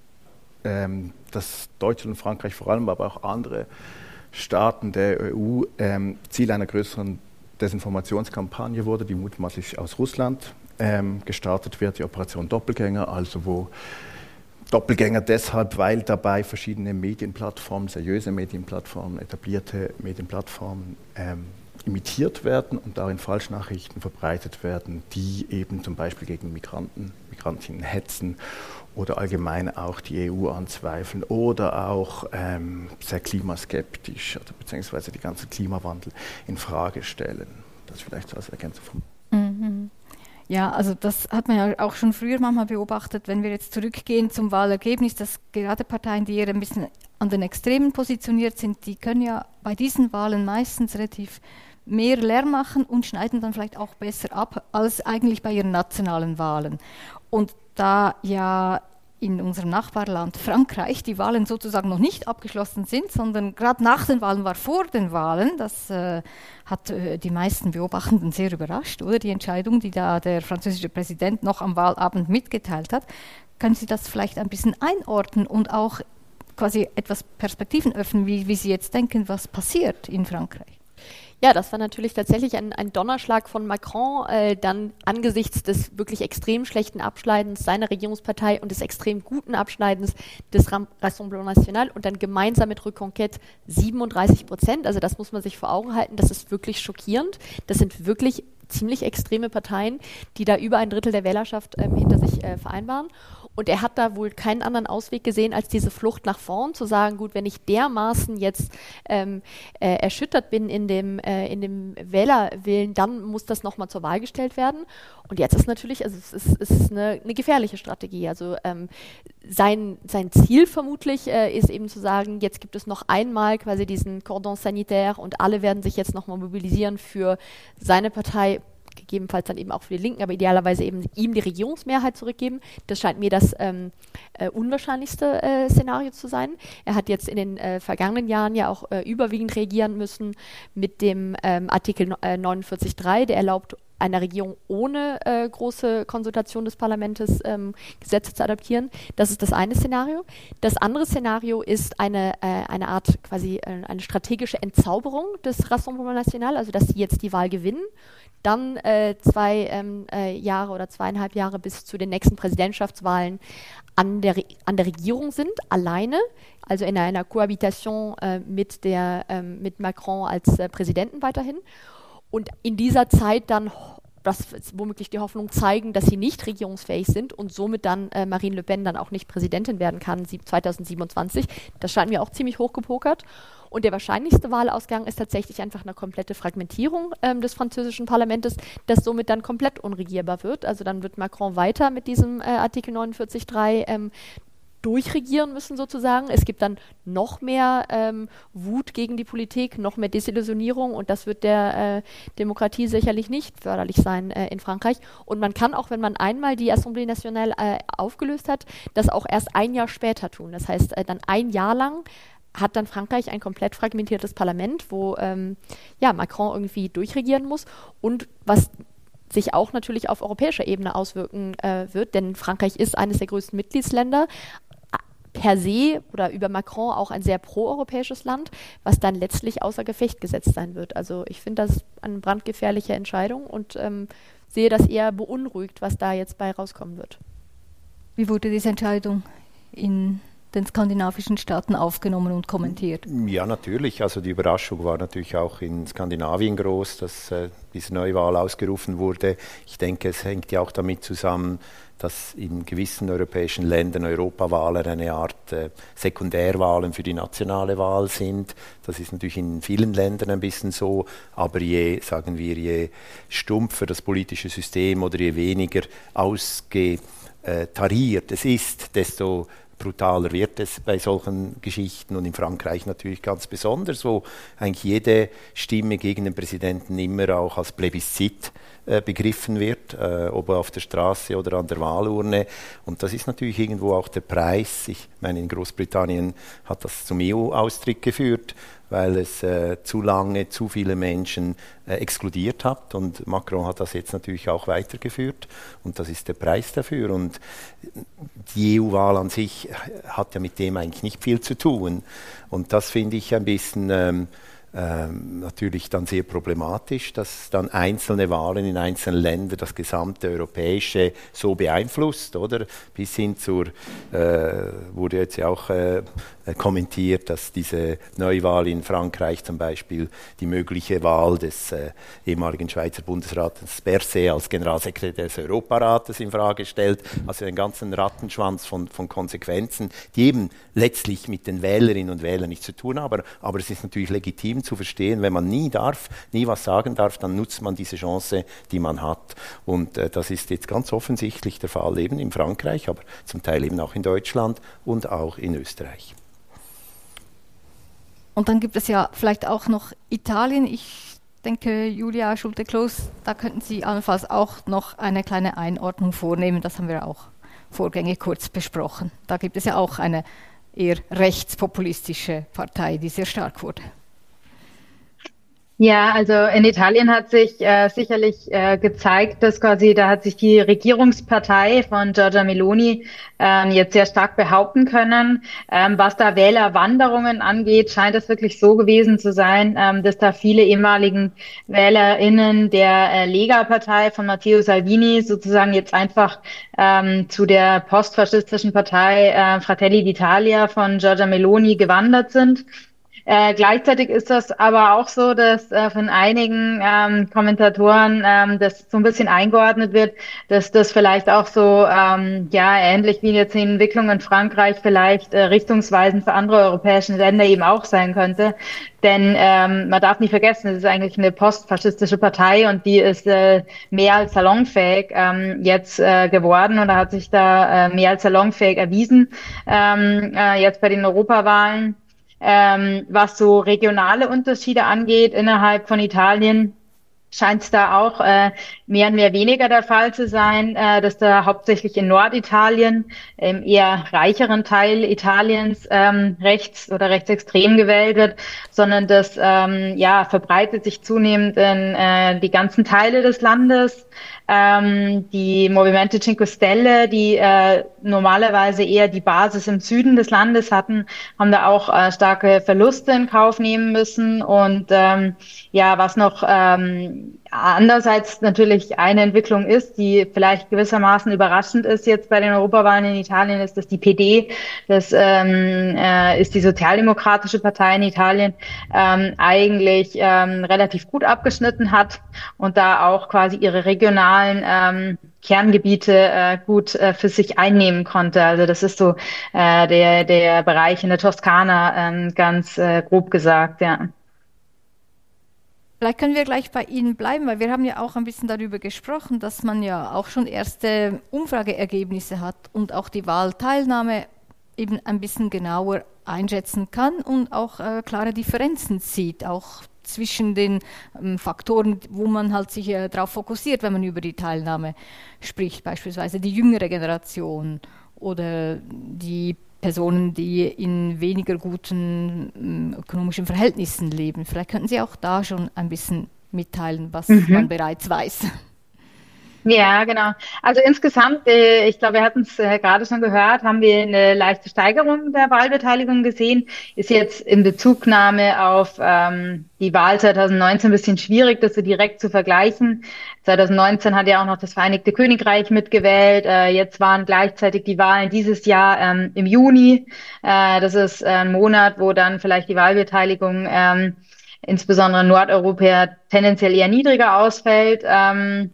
ähm, dass Deutschland und Frankreich vor allem, aber auch andere Staaten der E U ähm, Ziel einer größeren Desinformationskampagne wurde, die mutmaßlich aus Russland Ähm, gestartet wird, die Operation Doppelgänger, also wo Doppelgänger deshalb, weil dabei verschiedene Medienplattformen, seriöse Medienplattformen, etablierte Medienplattformen ähm, imitiert werden und darin Falschnachrichten verbreitet werden, die eben zum Beispiel gegen Migranten, Migrantinnen hetzen oder allgemein auch die E U anzweifeln oder auch ähm, sehr klimaskeptisch oder beziehungsweise die ganzen Klimawandel in Frage stellen. Das vielleicht als Ergänzung von. Mhm. Ja, also das hat man ja auch schon früher manchmal beobachtet, wenn wir jetzt zurückgehen zum Wahlergebnis, dass gerade Parteien, die eher ein bisschen an den Extremen positioniert sind, die können ja bei diesen Wahlen meistens relativ mehr Lärm machen und schneiden dann vielleicht auch besser ab als eigentlich bei ihren nationalen Wahlen. Und da ja in unserem Nachbarland Frankreich die Wahlen sozusagen noch nicht abgeschlossen sind, sondern gerade nach den Wahlen war vor den Wahlen. Das äh, hat äh, die meisten Beobachtenden sehr überrascht, oder? Die Entscheidung, die da der französische Präsident noch am Wahlabend mitgeteilt hat. Können Sie das vielleicht ein bisschen einordnen und auch quasi etwas Perspektiven öffnen, wie, wie Sie jetzt denken, was passiert in Frankreich? Ja, das war natürlich tatsächlich ein, ein Donnerschlag von Macron, äh, dann angesichts des wirklich extrem schlechten Abschneidens seiner Regierungspartei und des extrem guten Abschneidens des Rassemblement National und dann gemeinsam mit Reconquête siebenunddreißig Prozent. Also das muss man sich vor Augen halten, das ist wirklich schockierend. Das sind wirklich ziemlich extreme Parteien, die da über ein Drittel der Wählerschaft ähm, hinter sich äh, vereinbaren. Und er hat da wohl keinen anderen Ausweg gesehen, als diese Flucht nach vorn, zu sagen, gut, wenn ich dermaßen jetzt ähm, äh, erschüttert bin in dem, äh, in dem Wählerwillen, dann muss das nochmal zur Wahl gestellt werden. Und jetzt ist natürlich, also es ist, es ist eine, eine gefährliche Strategie. Also ähm, sein, sein Ziel vermutlich äh, ist eben zu sagen, jetzt gibt es noch einmal quasi diesen Cordon sanitaire und alle werden sich jetzt nochmal mobilisieren für seine Partei, gegebenenfalls dann eben auch für die Linken, aber idealerweise eben ihm die Regierungsmehrheit zurückgeben. Das scheint mir das ähm, äh, unwahrscheinlichste äh, Szenario zu sein. Er hat jetzt in den äh, vergangenen Jahren ja auch äh, überwiegend regieren müssen mit dem ähm, Artikel äh, neunundvierzig Komma drei, der erlaubt einer Regierung ohne äh, große Konsultation des Parlaments ähm, Gesetze zu adaptieren. Das ist das eine Szenario. Das andere Szenario ist eine, äh, eine Art quasi äh, eine strategische Entzauberung des Rassemblement National, also dass sie jetzt die Wahl gewinnen, dann äh, zwei ähm, äh, Jahre oder zweieinhalb Jahre bis zu den nächsten Präsidentschaftswahlen an der, Re- an der Regierung sind, alleine, also in einer Kohabitation äh, mit, der, ähm, mit Macron als äh, Präsidenten weiterhin. Und in dieser Zeit dann das womöglich die Hoffnung zeigen, dass sie nicht regierungsfähig sind und somit dann äh, Marine Le Pen dann auch nicht Präsidentin werden kann zweitausendsiebenundzwanzig. Das scheint mir auch ziemlich hochgepokert. Und der wahrscheinlichste Wahlausgang ist tatsächlich einfach eine komplette Fragmentierung ähm, des französischen Parlaments, das somit dann komplett unregierbar wird. Also dann wird Macron weiter mit diesem äh, Artikel neunundvierzig Komma drei ähm, durchregieren müssen sozusagen. Es gibt dann noch mehr ähm, Wut gegen die Politik, noch mehr Desillusionierung und das wird der äh, Demokratie sicherlich nicht förderlich sein äh, in Frankreich. Und man kann auch, wenn man einmal die Assemblée Nationale äh, aufgelöst hat, das auch erst ein Jahr später tun. Das heißt, äh, dann ein Jahr lang hat dann Frankreich ein komplett fragmentiertes Parlament, wo ähm, ja, Macron irgendwie durchregieren muss und was sich auch natürlich auf europäischer Ebene auswirken äh, wird, denn Frankreich ist eines der größten Mitgliedsländer, per se oder über Macron auch ein sehr proeuropäisches Land, was dann letztlich außer Gefecht gesetzt sein wird. Also ich finde das eine brandgefährliche Entscheidung und ähm, sehe das eher beunruhigt, was da jetzt bei rauskommen wird. Wie wurde diese Entscheidung in den skandinavischen Staaten aufgenommen und kommentiert? Ja, natürlich. Also die Überraschung war natürlich auch in Skandinavien groß, dass äh, diese Neuwahl ausgerufen wurde. Ich denke, es hängt ja auch damit zusammen, dass in gewissen europäischen Ländern Europawahlen eine Art äh, Sekundärwahlen für die nationale Wahl sind. Das ist natürlich in vielen Ländern ein bisschen so, aber je, sagen wir, je stumpfer das politische System oder je weniger ausgetariert es ist, desto brutaler wird es bei solchen Geschichten und in Frankreich natürlich ganz besonders, wo eigentlich jede Stimme gegen den Präsidenten immer auch als Plebiszit äh, begriffen wird, äh, ob auf der Straße oder an der Wahlurne. Und das ist natürlich irgendwo auch der Preis. Ich meine, in Großbritannien hat das zum E U-Austritt geführt, weil es äh, zu lange zu viele Menschen äh, exkludiert hat. Und Macron hat das jetzt natürlich auch weitergeführt. Und das ist der Preis dafür. Und die E U-Wahl an sich hat ja mit dem eigentlich nicht viel zu tun. Und das finde ich ein bisschen ähm, ähm, natürlich dann sehr problematisch, dass dann einzelne Wahlen in einzelnen Ländern das gesamte Europäische so beeinflusst, oder? Bis hin zur, äh, wurde jetzt ja auch äh, kommentiert, dass diese Neuwahl in Frankreich zum Beispiel die mögliche Wahl des äh, ehemaligen Schweizer Bundesrates Berset als Generalsekretär des Europarates in Frage stellt. Also einen ganzen Rattenschwanz von, von Konsequenzen, die eben letztlich mit den Wählerinnen und Wählern nichts zu tun haben. Aber, aber es ist natürlich legitim zu verstehen, wenn man nie darf, nie was sagen darf, dann nutzt man diese Chance, die man hat. Und äh, das ist jetzt ganz offensichtlich der Fall eben in Frankreich, aber zum Teil eben auch in Deutschland und auch in Österreich. Und dann gibt es ja vielleicht auch noch Italien. Ich denke, Julia Schulte-Kloß, da könnten Sie allenfalls auch noch eine kleine Einordnung vornehmen. Das haben wir auch vorgängig kurz besprochen. Da gibt es ja auch eine eher rechtspopulistische Partei, die sehr stark wurde. Ja, also in Italien hat sich äh, sicherlich äh, gezeigt, dass quasi, da hat sich die Regierungspartei von Giorgia Meloni ähm, jetzt sehr stark behaupten können. Ähm, was da Wählerwanderungen angeht, scheint es wirklich so gewesen zu sein, ähm, dass da viele ehemaligen WählerInnen der äh, Lega-Partei von Matteo Salvini sozusagen jetzt einfach ähm, zu der postfaschistischen Partei äh, Fratelli d'Italia von Giorgia Meloni gewandert sind. Äh, gleichzeitig ist das aber auch so, dass äh, von einigen ähm, Kommentatoren ähm, das so ein bisschen eingeordnet wird, dass das vielleicht auch so, ähm, ja, ähnlich wie jetzt die Entwicklung in Frankreich vielleicht äh, richtungsweisend für andere europäische Länder eben auch sein könnte. Denn ähm, man darf nicht vergessen, es ist eigentlich eine postfaschistische Partei und die ist äh, mehr als salonfähig ähm, jetzt äh, geworden oder hat sich da äh, mehr als salonfähig erwiesen ähm, äh, jetzt bei den Europawahlen. Ähm, was so regionale Unterschiede angeht innerhalb von Italien, scheint es da auch äh, mehr und mehr weniger der Fall zu sein, äh, dass da hauptsächlich in Norditalien, im eher reicheren Teil Italiens, ähm, rechts oder rechtsextrem gewählt wird, sondern das ähm, ja verbreitet sich zunehmend in äh, die ganzen Teile des Landes. Ähm, die Movimento Cinque Stelle, die äh, normalerweise eher die Basis im Süden des Landes hatten, haben da auch äh, starke Verluste in Kauf nehmen müssen. Und ähm, ja, was noch ähm, andererseits natürlich eine Entwicklung ist, die vielleicht gewissermaßen überraschend ist jetzt bei den Europawahlen in Italien, ist, dass die P D, das ähm, äh, ist die sozialdemokratische Partei in Italien, ähm, eigentlich ähm, relativ gut abgeschnitten hat und da auch quasi ihre regionalen ähm, Kerngebiete äh, gut äh, für sich einnehmen konnte. Also das ist so äh, der der Bereich in der Toskana, ähm, ganz äh, grob gesagt, ja. Vielleicht können wir gleich bei Ihnen bleiben, weil wir haben ja auch ein bisschen darüber gesprochen, dass man ja auch schon erste Umfrageergebnisse hat und auch die Wahlteilnahme eben ein bisschen genauer einschätzen kann und auch äh, klare Differenzen sieht, auch zwischen den ähm, Faktoren, wo man halt sich äh, darauf fokussiert, wenn man über die Teilnahme spricht, beispielsweise die jüngere Generation oder die Personen, die in weniger guten ähm, ökonomischen Verhältnissen leben. Vielleicht könnten Sie auch da schon ein bisschen mitteilen, was mhm. man bereits weiß. Ja, genau. Also insgesamt, äh, ich glaube, wir hatten es äh, gerade schon gehört, haben wir eine leichte Steigerung der Wahlbeteiligung gesehen. Ist jetzt in Bezugnahme auf ähm, die Wahl zwanzig neunzehn ein bisschen schwierig, das so direkt zu vergleichen. zwanzig neunzehn hat ja auch noch das Vereinigte Königreich mitgewählt. Äh, jetzt waren gleichzeitig die Wahlen dieses Jahr ähm, im Juni. Äh, das ist ein Monat, wo dann vielleicht die Wahlbeteiligung ähm, insbesondere in Nordeuropa tendenziell eher niedriger ausfällt. Ähm,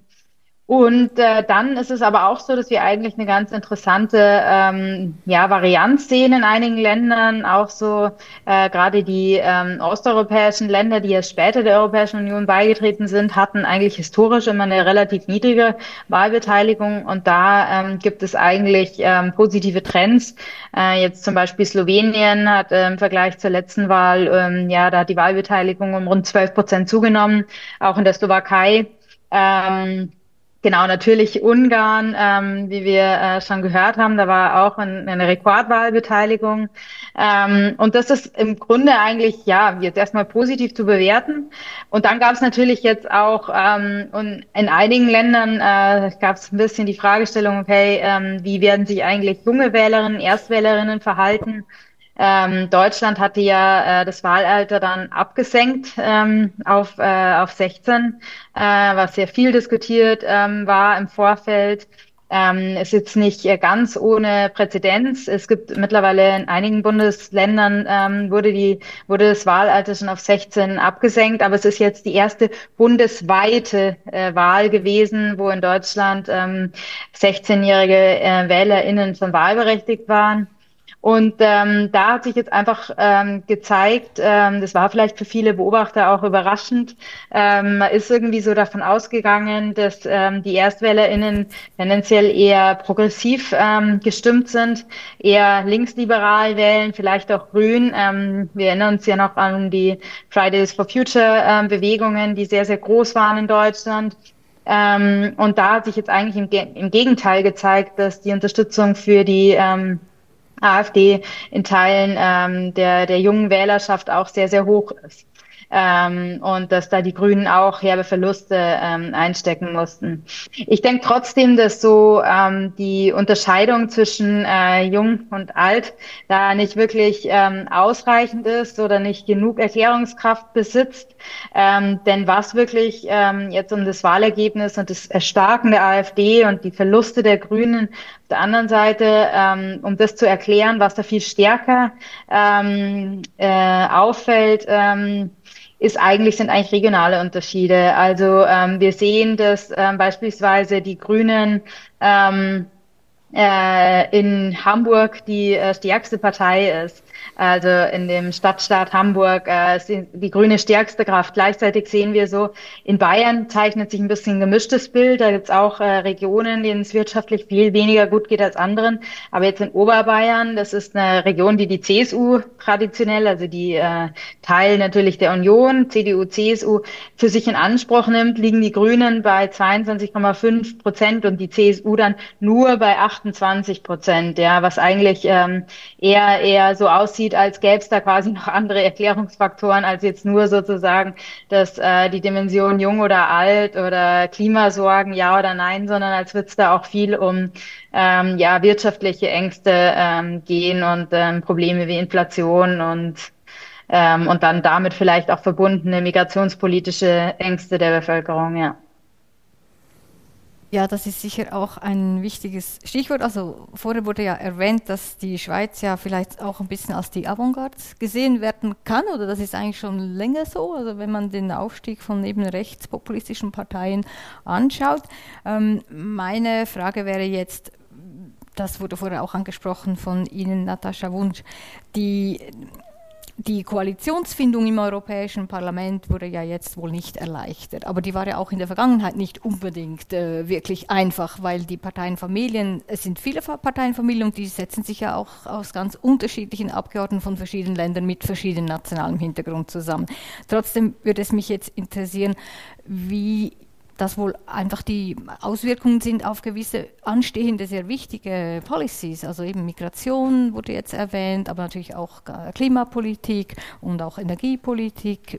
Und äh, dann ist es aber auch so, dass wir eigentlich eine ganz interessante ähm, ja, Varianz sehen in einigen Ländern, auch so äh, gerade die ähm, osteuropäischen Länder, die erst später der Europäischen Union beigetreten sind, hatten eigentlich historisch immer eine relativ niedrige Wahlbeteiligung und da ähm, gibt es eigentlich ähm, positive Trends. Äh, jetzt zum Beispiel Slowenien hat äh, im Vergleich zur letzten Wahl, ähm, ja, da hat die Wahlbeteiligung um rund zwölf Prozent zugenommen, auch in der Slowakei. Ähm, Genau, natürlich Ungarn, ähm, wie wir äh, schon gehört haben, da war auch ein, eine Rekordwahlbeteiligung. Ähm, und das ist im Grunde eigentlich, ja, jetzt erstmal positiv zu bewerten. Und dann gab es natürlich jetzt auch ähm, und in einigen Ländern äh, gab es ein bisschen die Fragestellung, okay, ähm, wie werden sich eigentlich junge Wählerinnen, Erstwählerinnen verhalten? Ähm, Deutschland hatte ja äh, das Wahlalter dann abgesenkt ähm, auf, äh, auf sechzehn, äh, was sehr viel diskutiert ähm, war im Vorfeld. Ähm, ist jetzt nicht äh, ganz ohne Präzedenz. Es gibt mittlerweile in einigen Bundesländern ähm, wurde die wurde das Wahlalter schon auf sechzehn abgesenkt, aber es ist jetzt die erste bundesweite äh, Wahl gewesen, wo in Deutschland ähm, sechzehnjährige äh, WählerInnen schon wahlberechtigt waren. Und ähm, da hat sich jetzt einfach ähm, gezeigt, ähm, das war vielleicht für viele Beobachter auch überraschend, ähm, man ist irgendwie so davon ausgegangen, dass ähm, die ErstwählerInnen tendenziell eher progressiv ähm, gestimmt sind, eher linksliberal wählen, vielleicht auch grün. Ähm, wir erinnern uns ja noch an die Fridays for Future ähm, Bewegungen, die sehr, sehr groß waren in Deutschland. Ähm, und da hat sich jetzt eigentlich im, Ge- im Gegenteil gezeigt, dass die Unterstützung für die ähm, AfD in Teilen ähm, der der jungen Wählerschaft auch sehr, sehr hoch ist. ähm, und dass da die Grünen auch herbe Verluste ähm, einstecken mussten. Ich denke trotzdem, dass so ähm, die Unterscheidung zwischen äh, jung und alt da nicht wirklich ähm, ausreichend ist oder nicht genug Erklärungskraft besitzt. Ähm, denn was wirklich ähm, jetzt um das Wahlergebnis und das Erstarken der AfD und die Verluste der Grünen auf der anderen Seite, ähm, um das zu erklären, was da viel stärker ähm, äh, auffällt, ähm, ist eigentlich, sind eigentlich regionale Unterschiede. Also ähm, wir sehen, dass ähm, beispielsweise die Grünen ähm, äh, in Hamburg die äh, stärkste Partei ist. Also in dem Stadtstaat Hamburg äh, ist die, die Grüne stärkste Kraft. Gleichzeitig sehen wir so, in Bayern zeichnet sich ein bisschen ein gemischtes Bild. Da gibt's auch äh, Regionen, denen es wirtschaftlich viel weniger gut geht als anderen. Aber jetzt in Oberbayern, das ist eine Region, die die C S U traditionell, also die äh, Teil natürlich der Union, C D U, C S U, für sich in Anspruch nimmt, liegen die Grünen bei zweiundzwanzig Komma fünf Prozent und die C S U dann nur bei achtundzwanzig Prozent, ja, was eigentlich ähm, eher eher so aussieht, als gäbe es da quasi noch andere Erklärungsfaktoren, als jetzt nur sozusagen, dass äh, die Dimension jung oder alt oder Klimasorgen, ja oder nein, sondern als würde es da auch viel um ähm, ja wirtschaftliche Ängste ähm, gehen und ähm, Probleme wie Inflation und ähm, und dann damit vielleicht auch verbundene migrationspolitische Ängste der Bevölkerung, ja. Ja, das ist sicher auch ein wichtiges Stichwort. Also vorher wurde ja erwähnt, dass die Schweiz ja vielleicht auch ein bisschen als die Avantgarde gesehen werden kann, oder das ist eigentlich schon länger so, also wenn man den Aufstieg von eben rechtspopulistischen Parteien anschaut. Ähm, meine Frage wäre jetzt, das wurde vorher auch angesprochen von Ihnen, Natascha Wunsch, die Die Koalitionsfindung im Europäischen Parlament wurde ja jetzt wohl nicht erleichtert, aber die war ja auch in der Vergangenheit nicht unbedingt äh, wirklich einfach, weil die Parteienfamilien, es sind viele Parteienfamilien und die setzen sich ja auch aus ganz unterschiedlichen Abgeordneten von verschiedenen Ländern mit verschiedenem nationalem Hintergrund zusammen. Trotzdem würde es mich jetzt interessieren, wie das wohl einfach die Auswirkungen sind auf gewisse anstehende, sehr wichtige Policies. Also eben Migration wurde jetzt erwähnt, aber natürlich auch Klimapolitik und auch Energiepolitik.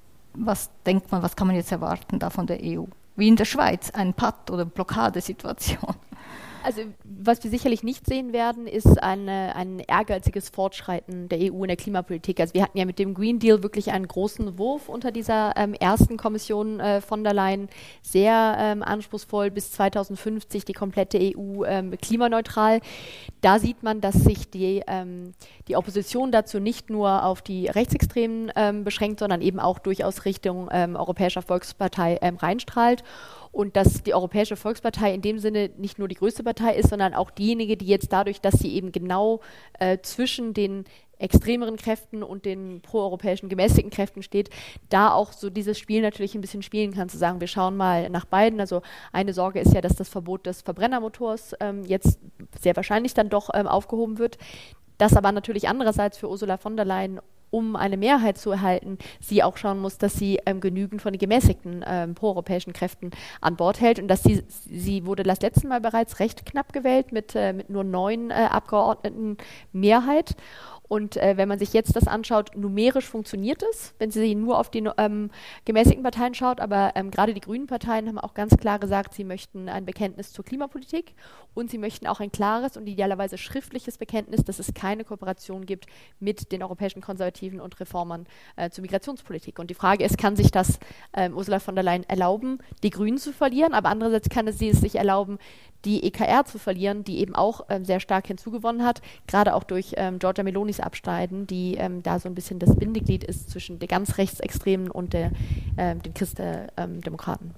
Was denkt man, was kann man jetzt erwarten da von der E U? Wie in der Schweiz, ein Patt- oder Blockadesituation. Also was wir sicherlich nicht sehen werden, ist eine, ein ehrgeiziges Fortschreiten der E U in der Klimapolitik. Also wir hatten ja mit dem Green Deal wirklich einen großen Wurf unter dieser ähm, ersten Kommission äh, von der Leyen, sehr ähm, anspruchsvoll, bis zweitausendfünfzig die komplette E U ähm, klimaneutral. Da sieht man, dass sich die, ähm, die Opposition dazu nicht nur auf die Rechtsextremen ähm, beschränkt, sondern eben auch durchaus Richtung ähm, Europäischer Volkspartei ähm, reinstrahlt. Und dass die Europäische Volkspartei in dem Sinne nicht nur die größte Partei ist, sondern auch diejenige, die jetzt dadurch, dass sie eben genau äh, zwischen den extremeren Kräften und den proeuropäischen gemäßigten Kräften steht, da auch so dieses Spiel natürlich ein bisschen spielen kann, zu sagen, wir schauen mal nach beiden. Also eine Sorge ist ja, dass das Verbot des Verbrennermotors ähm, jetzt sehr wahrscheinlich dann doch ähm, aufgehoben wird. Das aber natürlich andererseits für Ursula von der Leyen, um eine Mehrheit zu erhalten, sie auch schauen muss, dass sie ähm, genügend von den gemäßigten ähm, proeuropäischen Kräften an Bord hält und dass sie, sie wurde das letzte Mal bereits recht knapp gewählt mit, äh, mit nur neun äh, Abgeordneten Mehrheit. Und äh, wenn man sich jetzt das anschaut, numerisch funktioniert es, wenn sie nur auf die ähm, gemäßigten Parteien schaut, aber ähm, gerade die grünen Parteien haben auch ganz klar gesagt, sie möchten ein Bekenntnis zur Klimapolitik und sie möchten auch ein klares und idealerweise schriftliches Bekenntnis, dass es keine Kooperation gibt mit den europäischen Konservativen und Reformern äh, zur Migrationspolitik. Und die Frage ist, kann sich das ähm, Ursula von der Leyen erlauben, die Grünen zu verlieren, aber andererseits kann es sie es sich erlauben, die E K R zu verlieren, die eben auch ähm, sehr stark hinzugewonnen hat, gerade auch durch ähm, Giorgia Melonis Abschneiden, die ähm, da so ein bisschen das Bindeglied ist zwischen der ganz Rechtsextremen und der, ähm, den Christdemokraten.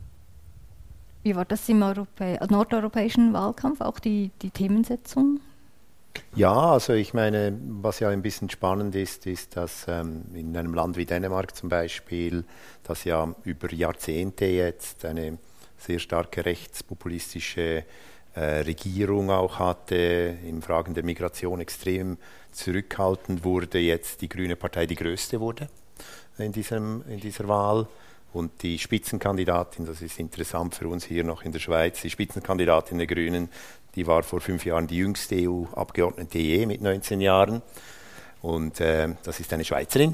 Wie war das im Europä- nordeuropäischen Wahlkampf, auch die, die Themensetzung? Ja, also ich meine, was ja ein bisschen spannend ist, ist, dass ähm, in einem Land wie Dänemark zum Beispiel, das ja über Jahrzehnte jetzt eine sehr starke rechtspopulistische äh, Regierung auch hatte, in Fragen der Migration extrem zurückhaltend wurde, jetzt die Grüne Partei die größte wurde in, diesem, in dieser Wahl. Und die Spitzenkandidatin, das ist interessant für uns hier noch in der Schweiz, die Spitzenkandidatin der Grünen, die war vor fünf Jahren die jüngste E U-Abgeordnete je mit neunzehn Jahren. Und äh, das ist eine Schweizerin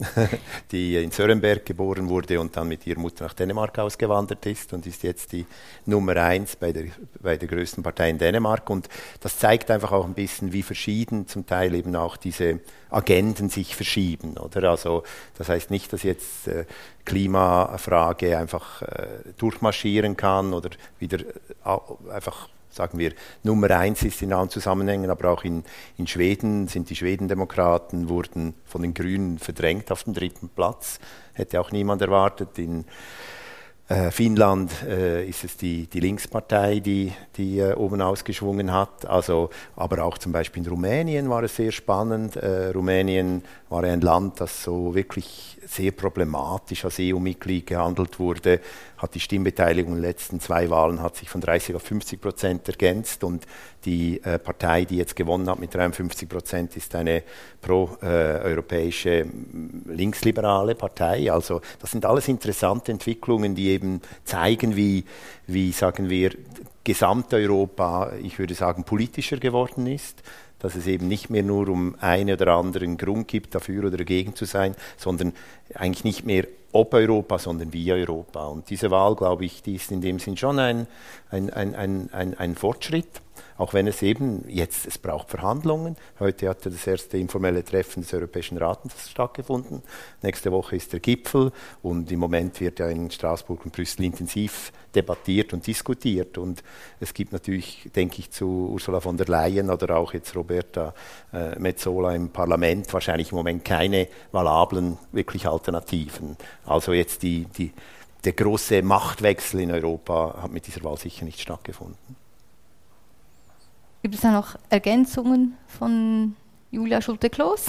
die in Sörenberg geboren wurde und dann mit ihrer Mutter nach Dänemark ausgewandert ist und ist jetzt die Nummer eins bei der, bei der größten Partei in Dänemark. Und das zeigt einfach auch ein bisschen, wie verschieden zum Teil eben auch diese Agenden sich verschieben. Oder? Also das heißt nicht, dass jetzt äh, Klimafrage einfach äh, durchmarschieren kann oder wieder äh, einfach, sagen wir, Nummer eins ist in allen Zusammenhängen, aber auch in, in Schweden sind die Schwedendemokraten, wurden von den Grünen verdrängt auf den dritten Platz. Hätte auch niemand erwartet. In äh, Finnland äh, ist es die, die Linkspartei, die, die äh, oben ausgeschwungen hat. Also, aber auch zum Beispiel in Rumänien war es sehr spannend. Äh, Rumänien war ein Land, das so wirklich sehr problematisch als E U-Mitglied gehandelt wurde, hat die Stimmbeteiligung in den letzten zwei Wahlen hat sich von dreißig auf fünfzig Prozent ergänzt und die äh, Partei, die jetzt gewonnen hat mit dreiundfünfzig Prozent, ist eine pro-europäische äh, linksliberale Partei. Also das sind alles interessante Entwicklungen, die eben zeigen, wie, wie sagen wir, Gesamteuropa, ich würde sagen, politischer geworden ist, dass es eben nicht mehr nur um einen oder anderen Grund gibt, dafür oder dagegen zu sein, sondern eigentlich nicht mehr ob Europa, sondern wie Europa. Und diese Wahl, glaube ich, die ist in dem Sinn schon ein, ein, ein, ein, ein, ein Fortschritt, auch wenn es eben jetzt, es braucht Verhandlungen. Heute hat ja das erste informelle Treffen des Europäischen Rates stattgefunden. Nächste Woche ist der Gipfel und im Moment wird ja in Straßburg und Brüssel intensiv debattiert und diskutiert. Und es gibt natürlich, denke ich, zu Ursula von der Leyen oder auch jetzt Roberta äh, Metsola im Parlament wahrscheinlich im Moment keine valablen, wirklich Alternativen. Also jetzt die, die, der große Machtwechsel in Europa hat mit dieser Wahl sicher nicht stattgefunden. Gibt es da noch Ergänzungen von Julia Schulte-Kloss?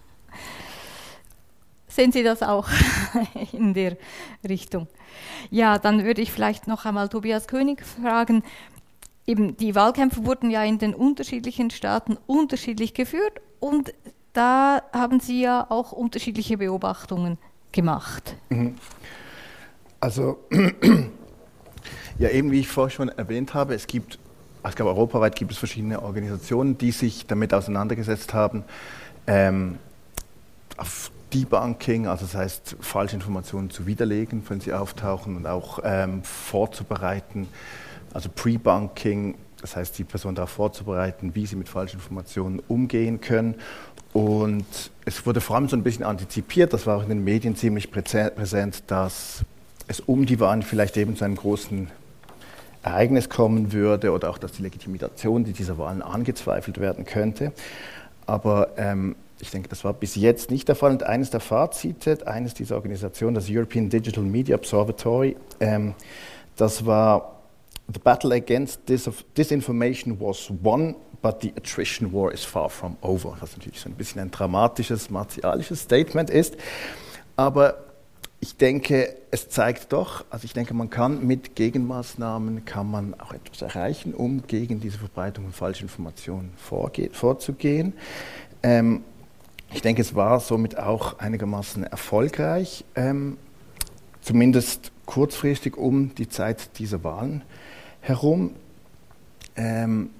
Sehen Sie das auch in der Richtung? Ja, dann würde ich vielleicht noch einmal Tobias König fragen. Eben, die Wahlkämpfe wurden ja in den unterschiedlichen Staaten unterschiedlich geführt und da haben Sie ja auch unterschiedliche Beobachtungen gemacht. Also, ja, eben wie ich vorher schon erwähnt habe, es gibt Ich glaube, europaweit gibt es verschiedene Organisationen, die sich damit auseinandergesetzt haben, ähm, auf Debunking, also das heißt, Falschinformationen zu widerlegen, wenn sie auftauchen und auch ähm, vorzubereiten, also Pre-Bunking, das heißt, die Person darauf vorzubereiten, wie sie mit Falschinformationen umgehen können. Und es wurde vor allem so ein bisschen antizipiert, das war auch in den Medien ziemlich präsent, dass es um die Wahlen vielleicht eben zu einem großen Ereignis kommen würde oder auch, dass die Legitimation dieser Wahlen angezweifelt werden könnte. Aber ähm, ich denke, das war bis jetzt nicht der Fall. Und eines der Fazite, eines dieser Organisationen, das European Digital Media Observatory, ähm, das war: The battle against dis- disinformation was won, but the attrition war is far from over. Was natürlich so ein bisschen ein dramatisches, martialisches Statement ist. Aber ich denke, es zeigt doch, also ich denke, man kann mit Gegenmaßnahmen kann man auch etwas erreichen, um gegen diese Verbreitung von Falschinformationen vorge- vorzugehen. Ähm, ich denke, es war somit auch einigermaßen erfolgreich, ähm, zumindest kurzfristig um die Zeit dieser Wahlen herum, ähm,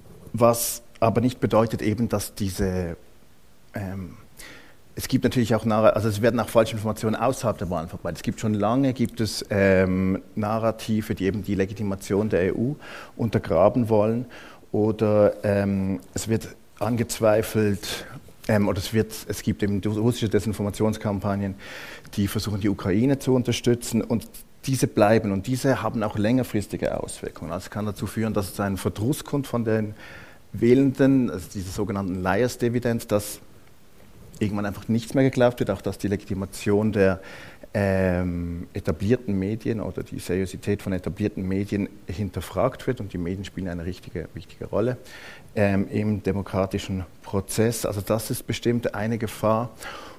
was aber nicht bedeutet eben, dass diese ähm, Es gibt natürlich auch, also es werden auch falsche Informationen außerhalb der Wahlen verbreitet. Es gibt schon lange, gibt es ähm, Narrative, die eben die Legitimation der E U untergraben wollen. Oder ähm, es wird angezweifelt, ähm, oder es, wird, es gibt eben russische Desinformationskampagnen, die versuchen, die Ukraine zu unterstützen. Und diese bleiben und diese haben auch längerfristige Auswirkungen. Also es kann dazu führen, dass es einen Verdruss kommt von den Wählenden, also diese sogenannten Liars Dividends, dass irgendwann einfach nichts mehr geglaubt wird, auch dass die Legitimation der ähm, etablierten Medien oder die Seriosität von etablierten Medien hinterfragt wird und die Medien spielen eine richtige, wichtige Rolle ähm, im demokratischen Prozess. Also das ist bestimmt eine Gefahr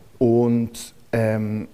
und ähm,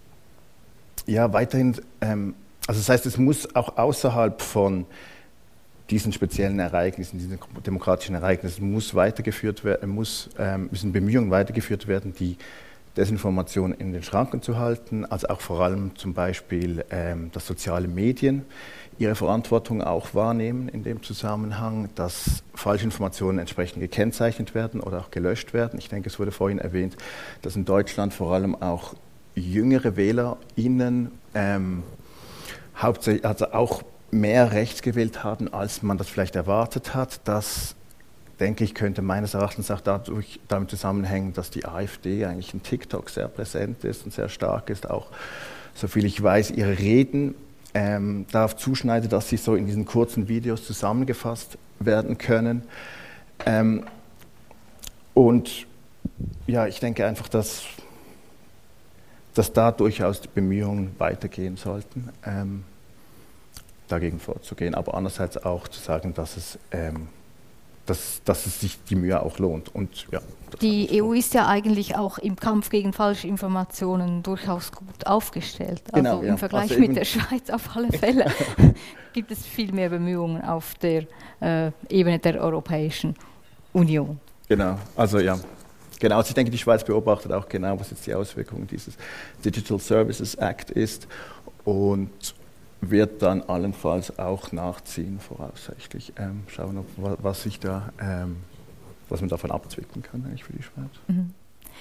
ja, weiterhin, ähm, also das heißt, es muss auch außerhalb von diesen speziellen Ereignissen, diesen demokratischen Ereignissen muss weitergeführt werden, muss, ähm, müssen Bemühungen weitergeführt werden, die Desinformation in den Schranken zu halten, als auch vor allem zum Beispiel, ähm, dass soziale Medien ihre Verantwortung auch wahrnehmen in dem Zusammenhang, dass Falschinformationen entsprechend gekennzeichnet werden oder auch gelöscht werden. Ich denke, es wurde vorhin erwähnt, dass in Deutschland vor allem auch jüngere WählerInnen ähm, hauptsächlich, also auch mehr rechts gewählt haben, als man das vielleicht erwartet hat. Das, denke ich, könnte meines Erachtens auch dadurch, damit zusammenhängen, dass die AfD eigentlich in TikTok sehr präsent ist und sehr stark ist, auch, soviel ich weiß, ihre Reden ähm, darauf zuschneidet, dass sie so in diesen kurzen Videos zusammengefasst werden können. Ähm, und ja, ich denke einfach, dass, dass da durchaus die Bemühungen weitergehen sollten, ähm, dagegen vorzugehen, aber andererseits auch zu sagen, dass es, ähm, dass, dass es sich die Mühe auch lohnt. Und, ja, die E U ist ja eigentlich auch im Kampf gegen Falschinformationen durchaus gut aufgestellt. Also genau, ja. im Vergleich also mit der Schweiz auf alle Fälle gibt es viel mehr Bemühungen auf der äh, Ebene der Europäischen Union. Genau, also ja. Genau, also ich denke, die Schweiz beobachtet auch genau, was jetzt die Auswirkungen dieses Digital Services Act ist und wird dann allenfalls auch nachziehen, voraussichtlich. Ähm, schauen, ob, was, sich da, ähm, was man davon abzwicken kann eigentlich für die Schweiz. Mhm.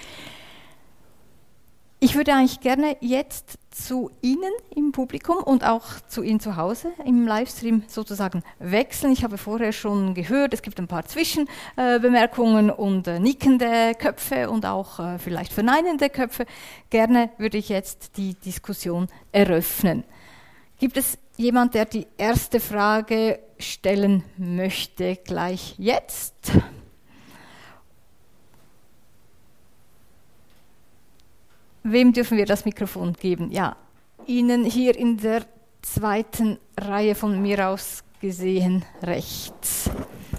Ich würde eigentlich gerne jetzt zu Ihnen im Publikum und auch zu Ihnen zu Hause im Livestream sozusagen wechseln. Ich habe vorher schon gehört, es gibt ein paar Zwischenbemerkungen und äh, nickende Köpfe und auch äh, vielleicht verneinende Köpfe. Gerne würde ich jetzt die Diskussion eröffnen. Gibt es jemand, der die erste Frage stellen möchte, gleich jetzt? Wem dürfen wir das Mikrofon geben? Ja, Ihnen hier in der zweiten Reihe von mir aus gesehen rechts.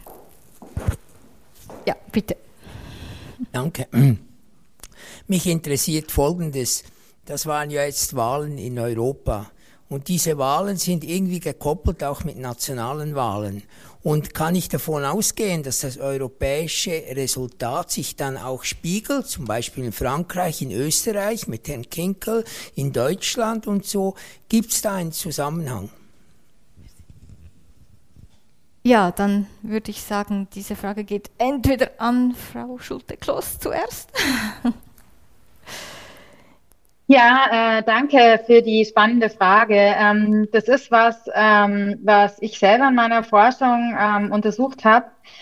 Ja, bitte. Danke. Mich interessiert Folgendes. Das waren ja jetzt Wahlen in Europa. Und diese Wahlen sind irgendwie gekoppelt auch mit nationalen Wahlen. Und kann ich davon ausgehen, dass das europäische Resultat sich dann auch spiegelt, zum Beispiel in Frankreich, in Österreich mit Herrn Kinkel, in Deutschland und so? Gibt es da einen Zusammenhang? Ja, dann würde ich sagen, diese Frage geht entweder an Frau Schulte-Kloss zuerst. Ja, äh, danke für die spannende Frage. Ähm, das ist was, ähm, was ich selber in meiner Forschung ähm, untersucht habe,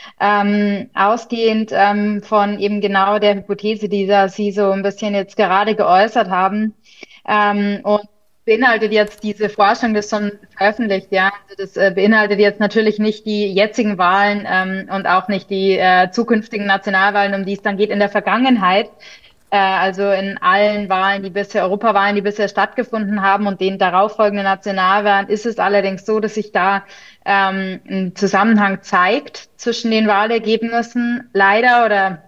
ähm, ausgehend ähm, von eben genau der Hypothese, die da Sie so ein bisschen jetzt gerade geäußert haben. Ähm, und beinhaltet jetzt diese Forschung, das ist schon veröffentlicht, ja. Also das äh, beinhaltet jetzt natürlich nicht die jetzigen Wahlen ähm, und auch nicht die äh, zukünftigen Nationalwahlen, um die es dann geht in der Vergangenheit. Also in allen Wahlen, die bisher, Europawahlen, die bisher stattgefunden haben und den darauffolgenden Nationalwahlen, ist es allerdings so, dass sich da ähm, ein Zusammenhang zeigt zwischen den Wahlergebnissen. Leider oder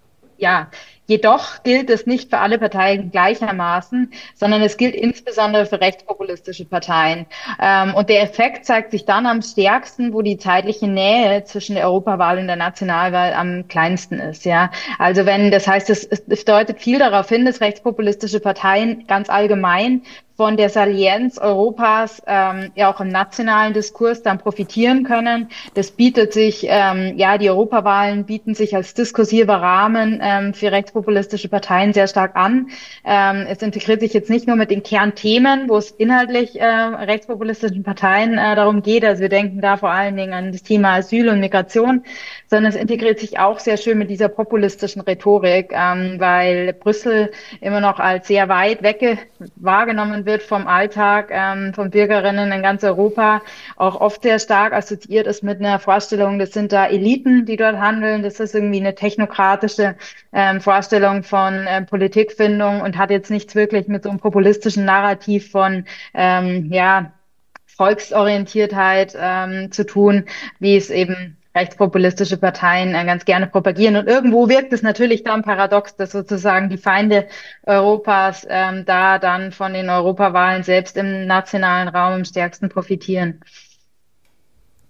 ja, jedoch gilt es nicht für alle Parteien gleichermaßen, sondern es gilt insbesondere für rechtspopulistische Parteien. Ähm, und der Effekt zeigt sich dann am stärksten, wo die zeitliche Nähe zwischen der Europawahl und der Nationalwahl am kleinsten ist. Ja, also wenn, das heißt, es, es deutet viel darauf hin, dass rechtspopulistische Parteien ganz allgemein von der Salienz Europas ähm, ja auch im nationalen Diskurs dann profitieren können. Das bietet sich, ähm, ja, die Europawahlen bieten sich als diskursiver Rahmen ähm, für rechtspopulistische Parteien sehr stark an. Ähm, es integriert sich jetzt nicht nur mit den Kernthemen, wo es inhaltlich äh, rechtspopulistischen Parteien äh, darum geht, also wir denken da vor allen Dingen an das Thema Asyl und Migration, sondern es integriert sich auch sehr schön mit dieser populistischen Rhetorik, ähm, weil Brüssel immer noch als sehr weit weg wahrgenommen wird vom Alltag ähm, von Bürgerinnen in ganz Europa, auch oft sehr stark assoziiert ist mit einer Vorstellung, das sind da Eliten, die dort handeln, das ist irgendwie eine technokratische ähm, Vorstellung von äh, Politikfindung und hat jetzt nichts wirklich mit so einem populistischen Narrativ von ähm, ja Volksorientiertheit ähm, zu tun, wie es eben rechtspopulistische Parteien äh, ganz gerne propagieren. Und irgendwo wirkt es natürlich dann paradox, dass sozusagen die Feinde Europas ähm, da dann von den Europawahlen selbst im nationalen Raum am stärksten profitieren.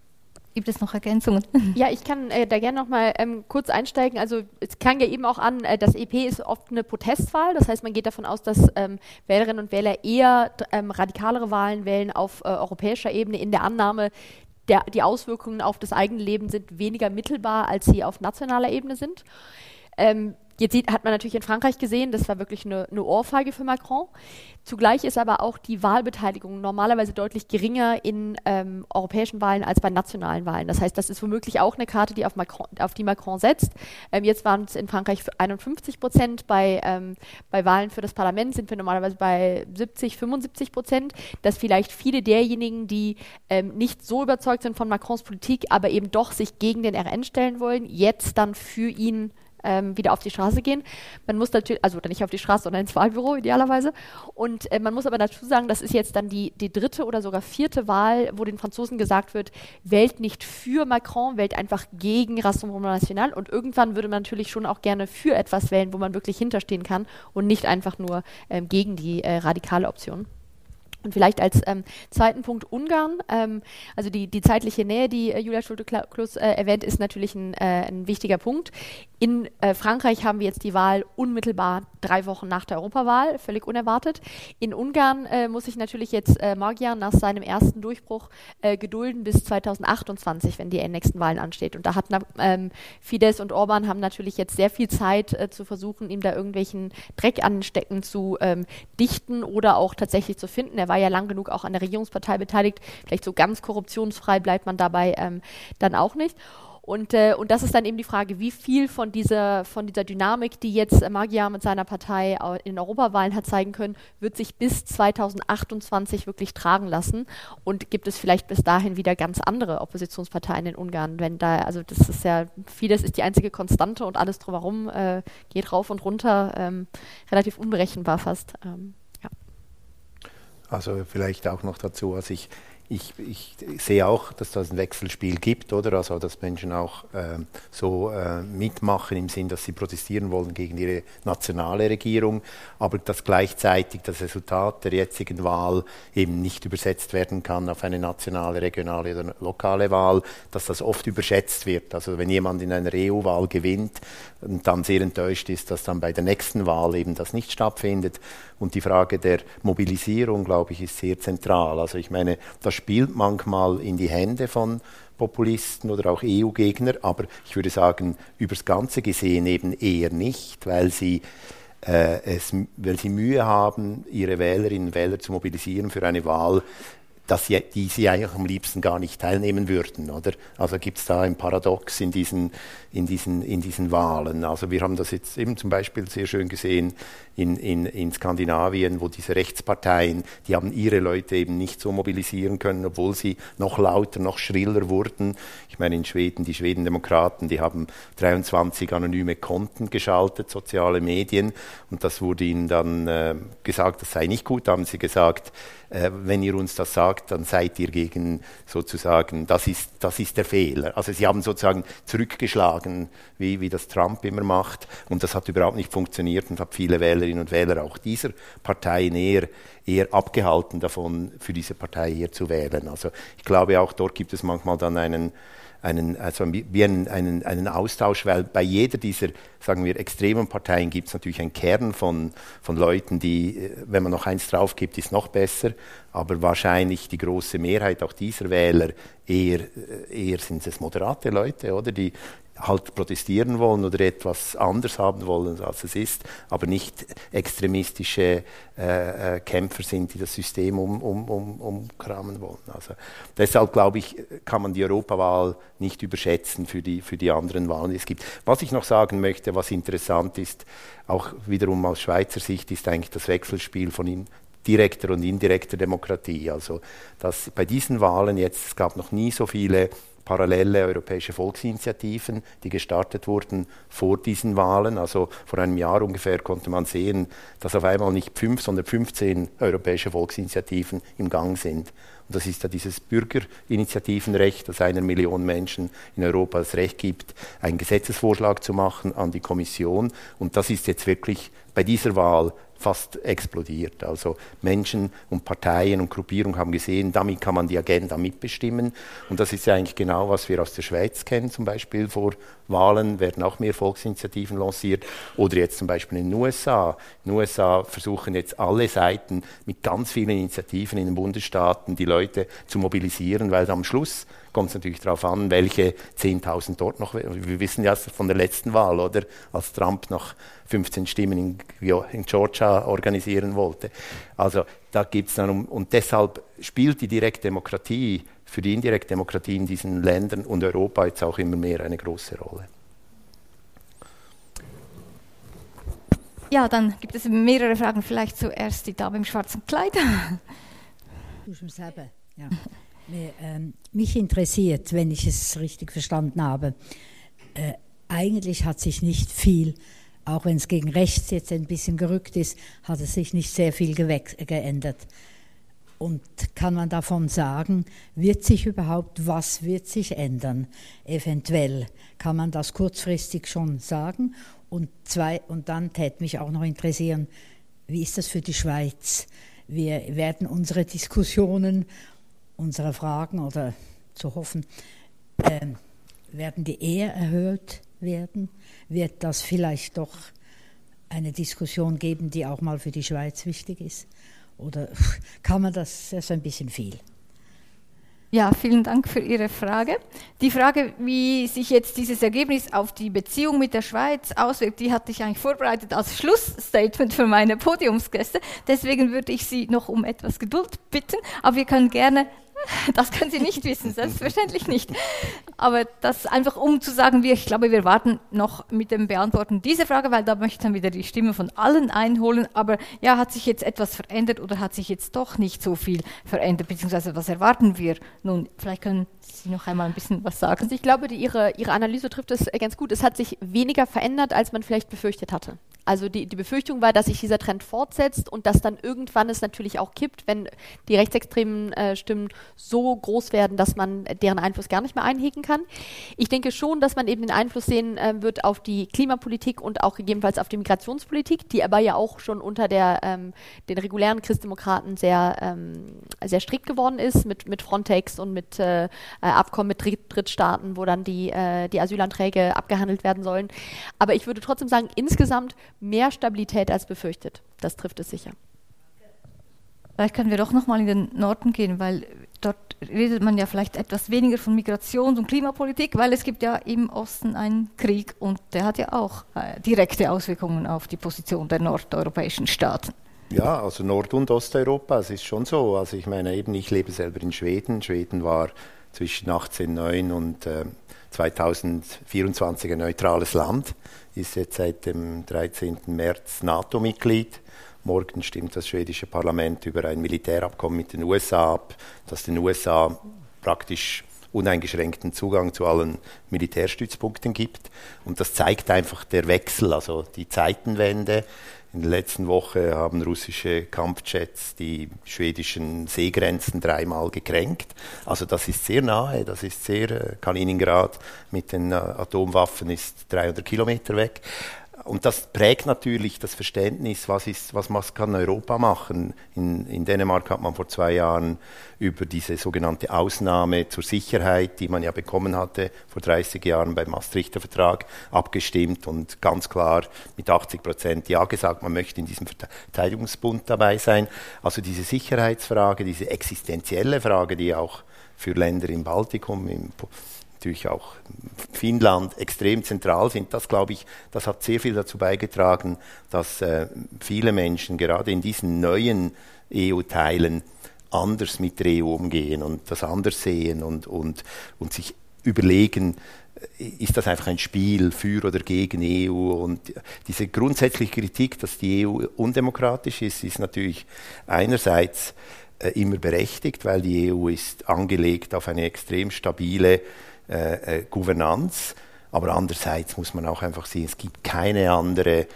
Gibt es noch Ergänzungen? Ja, ich kann äh, da gerne noch mal ähm, kurz einsteigen. Also es klang ja eben auch an, äh, das E P ist oft eine Protestwahl. Das heißt, man geht davon aus, dass ähm, Wählerinnen und Wähler eher ähm, radikalere Wahlen wählen auf äh, europäischer Ebene in der Annahme, der, die Auswirkungen auf das eigene Leben sind weniger mittelbar, als sie auf nationaler Ebene sind. Ähm, Jetzt sieht, hat man natürlich in Frankreich gesehen, das war wirklich eine, eine Ohrfeige für Macron. Zugleich ist aber auch die Wahlbeteiligung normalerweise deutlich geringer in ähm, europäischen Wahlen als bei nationalen Wahlen. Das heißt, das ist womöglich auch eine Karte, die auf, Macron, auf die Macron setzt. Ähm, jetzt waren es in Frankreich einundfünfzig Prozent. Bei, ähm, bei Wahlen für das Parlament sind wir normalerweise bei siebzig, fünfundsiebzig Prozent. Dass vielleicht viele derjenigen, die ähm, nicht so überzeugt sind von Macrons Politik, aber eben doch sich gegen den R N stellen wollen, jetzt dann für ihn Ähm, wieder auf die Straße gehen. Man muss natürlich, also nicht auf die Straße, sondern ins Wahlbüro idealerweise. Und äh, man muss aber dazu sagen, das ist jetzt dann die, die dritte oder sogar vierte Wahl, wo den Franzosen gesagt wird, wählt nicht für Macron, wählt einfach gegen Rassemblement National. Und irgendwann würde man natürlich schon auch gerne für etwas wählen, wo man wirklich hinterstehen kann und nicht einfach nur ähm, gegen die äh, radikale Option. Und vielleicht als ähm, zweiten Punkt Ungarn, ähm, also die, die zeitliche Nähe, die äh, Julia Schulte-Klus äh, erwähnt, ist natürlich ein, äh, ein wichtiger Punkt. In äh, Frankreich haben wir jetzt die Wahl unmittelbar drei Wochen nach der Europawahl, völlig unerwartet. In Ungarn äh, muss sich natürlich jetzt äh, Magyar nach seinem ersten Durchbruch äh, gedulden bis zweitausendachtundzwanzig, wenn die nächsten Wahlen ansteht. Und da hat ähm, Fidesz und Orban haben natürlich jetzt sehr viel Zeit äh, zu versuchen, ihm da irgendwelchen Dreck an den Stecken zu ähm, dichten oder auch tatsächlich zu finden. Er war ja lang genug auch an der Regierungspartei beteiligt. Vielleicht so ganz korruptionsfrei bleibt man dabei ähm, dann auch nicht. Und, äh, und das ist dann eben die Frage, wie viel von dieser, von dieser Dynamik, die jetzt äh, Magyar mit seiner Partei in Europawahlen hat zeigen können, wird sich bis zweitausendachtundzwanzig wirklich tragen lassen. Und gibt es vielleicht bis dahin wieder ganz andere Oppositionsparteien in Ungarn? Wenn da, also das ist ja, Fidesz ist die einzige Konstante und alles drumherum äh, geht rauf und runter, ähm, relativ unberechenbar fast. Ähm, Also vielleicht auch noch dazu, also ich, ich, ich sehe auch, dass das ein Wechselspiel gibt, oder? Also dass Menschen auch äh, so äh, mitmachen im Sinn, dass sie protestieren wollen gegen ihre nationale Regierung, aber dass gleichzeitig das Resultat der jetzigen Wahl eben nicht übersetzt werden kann auf eine nationale, regionale oder lokale Wahl, dass das oft überschätzt wird. Also wenn jemand in einer E U-Wahl gewinnt und dann sehr enttäuscht ist, dass dann bei der nächsten Wahl eben das nicht stattfindet. Und die Frage der Mobilisierung, glaube ich, ist sehr zentral. Also ich meine, das spielt manchmal in die Hände von Populisten oder auch E U-Gegner, aber ich würde sagen, übers Ganze gesehen eben eher nicht, weil sie, äh, es, weil sie Mühe haben, ihre Wählerinnen und Wähler zu mobilisieren für eine Wahl, dass sie, die sie eigentlich am liebsten gar nicht teilnehmen würden, oder? Also gibt es da ein Paradox in diesen, in, diesen, in diesen Wahlen. Also wir haben das jetzt eben zum Beispiel sehr schön gesehen in, in, in Skandinavien, wo diese Rechtsparteien, die haben ihre Leute eben nicht so mobilisieren können, obwohl sie noch lauter, noch schriller wurden. Ich meine in Schweden, die Schwedendemokraten, die haben dreiundzwanzig anonyme Konten geschaltet, soziale Medien, und das wurde ihnen dann äh, gesagt, das sei nicht gut, da haben sie gesagt, äh, wenn ihr uns das sagt, dann seid ihr gegen sozusagen, das ist, das ist der Fehler. Also sie haben sozusagen zurückgeschlagen, wie, wie das Trump immer macht, und das hat überhaupt nicht funktioniert und hat viele Wählerinnen und Wähler auch dieser Parteien eher, eher abgehalten davon, für diese Partei hier zu wählen. Also ich glaube auch, dort gibt es manchmal dann einen Einen, also wie einen, einen, einen Austausch, weil bei jeder dieser, sagen wir, extremen Parteien gibt es natürlich einen Kern von, von Leuten, die, wenn man noch eins drauf gibt, ist noch besser, aber wahrscheinlich die große Mehrheit auch dieser Wähler eher, eher sind es moderate Leute, oder, die halt protestieren wollen oder etwas anders haben wollen, als es ist, aber nicht extremistische äh, äh, Kämpfer sind, die das System um, um, um, umkramen wollen. Also deshalb, glaube ich, kann man die Europawahl nicht überschätzen für die, für die anderen Wahlen, die es gibt. Was ich noch sagen möchte, was interessant ist, auch wiederum aus Schweizer Sicht, ist eigentlich das Wechselspiel von in, direkter und indirekter Demokratie. Also dass bei diesen Wahlen jetzt, es gab noch nie so viele parallele europäische Volksinitiativen, die gestartet wurden vor diesen Wahlen. Also vor einem Jahr ungefähr konnte man sehen, dass auf einmal nicht fünf, sondern fünfzehn europäische Volksinitiativen im Gang sind. Und das ist ja dieses Bürgerinitiativenrecht, das einer Million Menschen in Europa das Recht gibt, einen Gesetzesvorschlag zu machen an die Kommission. Und das ist jetzt wirklich bei dieser Wahl fast explodiert. Also Menschen und Parteien und Gruppierungen haben gesehen, damit kann man die Agenda mitbestimmen. Und das ist ja eigentlich genau, was wir aus der Schweiz kennen. Zum Beispiel vor Wahlen werden auch mehr Volksinitiativen lanciert. Oder jetzt zum Beispiel in den U S A. In den U S A versuchen jetzt alle Seiten mit ganz vielen Initiativen in den Bundesstaaten die Leute zu mobilisieren, weil am Schluss kommt es natürlich darauf an, welche zehntausend dort noch, wir wissen ja von der letzten Wahl, oder, als Trump noch fünfzehn Stimmen in, in Georgia organisieren wollte. Also da gibt es dann, um, und deshalb spielt die Direktdemokratie für die Indirektdemokratie in diesen Ländern und Europa jetzt auch immer mehr eine große Rolle. Ja, dann gibt es mehrere Fragen. Vielleicht zuerst die Dame im schwarzen Kleid. Du schon selber, ja. Mir, ähm, mich interessiert, wenn ich es richtig verstanden habe, äh, eigentlich hat sich nicht viel, auch wenn es gegen rechts jetzt ein bisschen gerückt ist, hat es sich nicht sehr viel geändert. Und kann man davon sagen, wird sich überhaupt, was wird sich ändern? Eventuell kann man das kurzfristig schon sagen. Und, zwei, und dann täte mich auch noch interessieren, wie ist das für die Schweiz? Wir werden unsere Diskussionen, unsere Fragen oder zu hoffen, äh, werden die eher erhöht werden? Wird das vielleicht doch eine Diskussion geben, die auch mal für die Schweiz wichtig ist? Oder kann man das, das ist ein bisschen viel? Ja, vielen Dank für Ihre Frage. Die Frage, wie sich jetzt dieses Ergebnis auf die Beziehung mit der Schweiz auswirkt, die hatte ich eigentlich vorbereitet als Schlussstatement für meine Podiumsgäste. Deswegen würde ich Sie noch um etwas Geduld bitten, aber wir können gerne... Das können Sie nicht wissen, selbstverständlich nicht. Aber das einfach, um zu sagen, wir, ich glaube, wir warten noch mit dem Beantworten dieser Frage, weil da möchte ich dann wieder die Stimme von allen einholen. Aber ja, hat sich jetzt etwas verändert oder hat sich jetzt doch nicht so viel verändert, beziehungsweise was erwarten wir? Nun, vielleicht können Sie noch einmal ein bisschen was sagen. Also ich glaube, die, Ihre, Ihre Analyse trifft es ganz gut. Es hat sich weniger verändert, als man vielleicht befürchtet hatte. Also die, die Befürchtung war, dass sich dieser Trend fortsetzt und dass dann irgendwann es natürlich auch kippt, wenn die rechtsextremen äh, Stimmen so groß werden, dass man deren Einfluss gar nicht mehr einhegen kann. Ich denke schon, dass man eben den Einfluss sehen äh, wird auf die Klimapolitik und auch gegebenenfalls auf die Migrationspolitik, die aber ja auch schon unter der, ähm, den regulären Christdemokraten sehr, ähm, sehr strikt geworden ist, mit, mit Frontex und mit äh, Abkommen mit Dritt- Drittstaaten, wo dann die, äh, die Asylanträge abgehandelt werden sollen. Aber ich würde trotzdem sagen, insgesamt mehr Stabilität als befürchtet. Das trifft es sicher. Vielleicht können wir doch nochmal in den Norden gehen, weil dort redet man ja vielleicht etwas weniger von Migrations- und Klimapolitik, weil es gibt ja im Osten einen Krieg und der hat ja auch äh, direkte Auswirkungen auf die Position der nordeuropäischen Staaten. Ja, also Nord- und Osteuropa, es ist schon so. Also ich meine eben, ich lebe selber in Schweden. Schweden war zwischen achtzehnhundertneun und äh, zweitausendvierundzwanzig ein neutrales Land, ist jetzt seit dem dreizehnten März NATO-Mitglied. Morgen stimmt das schwedische Parlament über ein Militärabkommen mit den U S A ab, das den U S A praktisch uneingeschränkten Zugang zu allen Militärstützpunkten gibt. Und das zeigt einfach der Wechsel, also die Zeitenwende. In der letzten Woche haben russische Kampfjets die schwedischen Seegrenzen dreimal gekränkt. Also das ist sehr nahe, das ist sehr, Kaliningrad mit den Atomwaffen ist dreihundert Kilometer weg. Und das prägt natürlich das Verständnis, was, ist, was, was kann Europa machen. In, in Dänemark hat man vor zwei Jahren über diese sogenannte Ausnahme zur Sicherheit, die man ja bekommen hatte vor dreißig Jahren beim Maastrichter Vertrag, abgestimmt und ganz klar mit achtzig Prozent Ja gesagt, man möchte in diesem Verteidigungsbund dabei sein. Also diese Sicherheitsfrage, diese existenzielle Frage, die auch für Länder im Baltikum, im natürlich auch Finnland extrem zentral sind. Das, glaube ich, das hat sehr viel dazu beigetragen, dass äh, viele Menschen gerade in diesen neuen E U-Teilen anders mit der E U umgehen und das anders sehen und, und, und sich überlegen, ist das einfach ein Spiel für oder gegen E U? Und diese grundsätzliche Kritik, dass die E U undemokratisch ist, ist natürlich einerseits äh, immer berechtigt, weil die E U ist angelegt auf eine extrem stabile Äh, äh, Gouvernanz, aber andererseits muss man auch einfach sehen, es gibt keine andere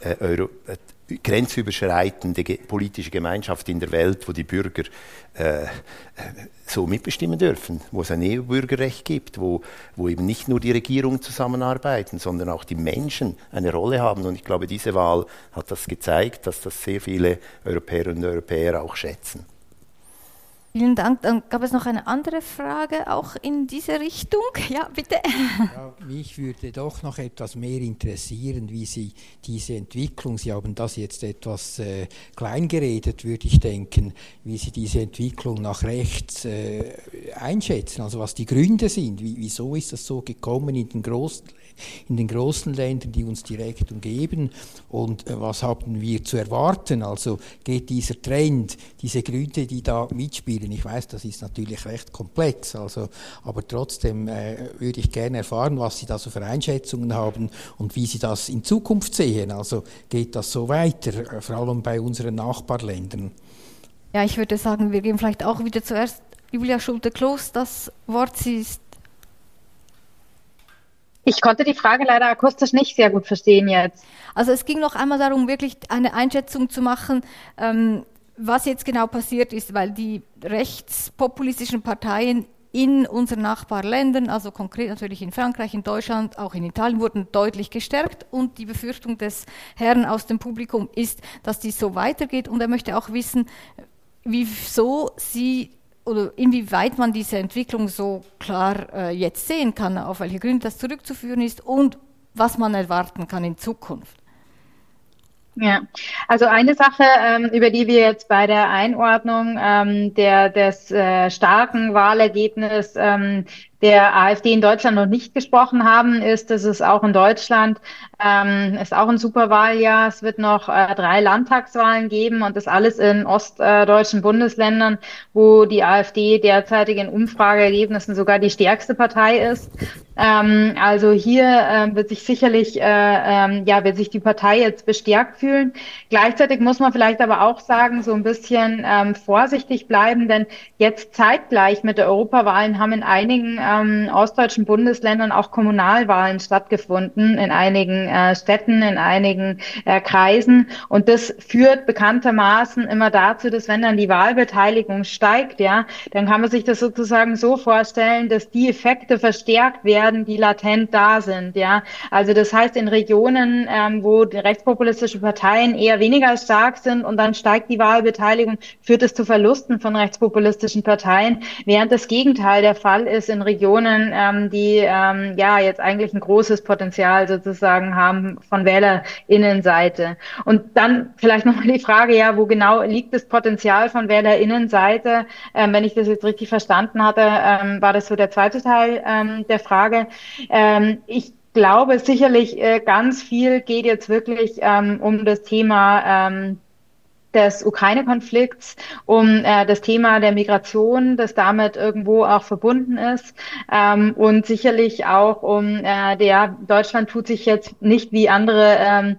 äh, Euro, äh, grenzüberschreitende ge- politische Gemeinschaft in der Welt, wo die Bürger äh, so mitbestimmen dürfen, wo es ein E U-Bürgerrecht gibt, wo, wo eben nicht nur die Regierungen zusammenarbeiten, sondern auch die Menschen eine Rolle haben. Und ich glaube, diese Wahl hat das gezeigt, dass das sehr viele Europäerinnen und Europäer auch schätzen. Vielen Dank. Dann gab es noch eine andere Frage, auch in diese Richtung. Ja, bitte. Ja, mich würde doch noch etwas mehr interessieren, wie Sie diese Entwicklung, Sie haben das jetzt etwas äh, kleingeredet, würde ich denken, wie Sie diese Entwicklung nach rechts äh, einschätzen, also was die Gründe sind, wie, wieso ist das so gekommen in den großen in den großen Ländern, die uns direkt umgeben, und äh, was haben wir zu erwarten? Also geht dieser Trend, diese Gründe, die da mitspielen, ich weiß, das ist natürlich recht komplex, also, aber trotzdem äh, würde ich gerne erfahren, was Sie da so für Einschätzungen haben und wie Sie das in Zukunft sehen. Also geht das so weiter, äh, vor allem bei unseren Nachbarländern? Ja, ich würde sagen, wir geben vielleicht auch wieder zuerst Julia Schulte-Kloß das Wort. Sie ist Ich konnte die Frage leider akustisch nicht sehr gut verstehen jetzt. Also es ging noch einmal darum, wirklich eine Einschätzung zu machen, ähm, was jetzt genau passiert ist, weil die rechtspopulistischen Parteien in unseren Nachbarländern, also konkret natürlich in Frankreich, in Deutschland, auch in Italien, wurden deutlich gestärkt, und die Befürchtung des Herrn aus dem Publikum ist, dass dies so weitergeht, und er möchte auch wissen, wieso Sie oder inwieweit man diese Entwicklung so klar äh, jetzt sehen kann, auf welche Gründe das zurückzuführen ist und was man erwarten kann in Zukunft. Ja, also eine Sache, ähm, über die wir jetzt bei der Einordnung ähm, der, des äh, starken Wahlergebnisses ähm, der AfD in Deutschland noch nicht gesprochen haben, ist, dass es auch in Deutschland ähm, ist auch ein Superwahljahr. Es wird noch äh, drei Landtagswahlen geben, und das alles in ostdeutschen Bundesländern, wo die AfD derzeitig in Umfrageergebnissen sogar die stärkste Partei ist. Ähm, also hier äh, wird sich sicherlich, äh, äh, ja, wird sich die Partei jetzt bestärkt fühlen. Gleichzeitig muss man vielleicht aber auch sagen, so ein bisschen ähm, vorsichtig bleiben, denn jetzt zeitgleich mit der Europawahlen haben in einigen ähm, ostdeutschen Bundesländern auch Kommunalwahlen stattgefunden, in einigen äh, Städten, in einigen äh, Kreisen, und das führt bekanntermaßen immer dazu, dass wenn dann die Wahlbeteiligung steigt, ja, dann kann man sich das sozusagen so vorstellen, dass die Effekte verstärkt werden, die latent da sind, ja. Also das heißt, in Regionen, ähm, wo die rechtspopulistische Parteien eher weniger stark sind und dann steigt die Wahlbeteiligung, führt es zu Verlusten von rechtspopulistischen Parteien, während das Gegenteil der Fall ist in Regionen, ähm, die ähm, ja jetzt eigentlich ein großes Potenzial sozusagen haben von WählerInnenseite. Und dann vielleicht nochmal die Frage, ja, wo genau liegt das Potenzial von WählerInnenseite? Ähm, wenn ich das jetzt richtig verstanden hatte, ähm, war das so der zweite Teil ähm, der Frage. Ähm, ich glaube sicherlich, äh, ganz viel geht jetzt wirklich ähm, um das Thema ähm, des Ukraine-Konflikts, um äh, das Thema der Migration, das damit irgendwo auch verbunden ist, ähm, und sicherlich auch um äh, der Deutschland tut sich jetzt nicht wie andere ähm,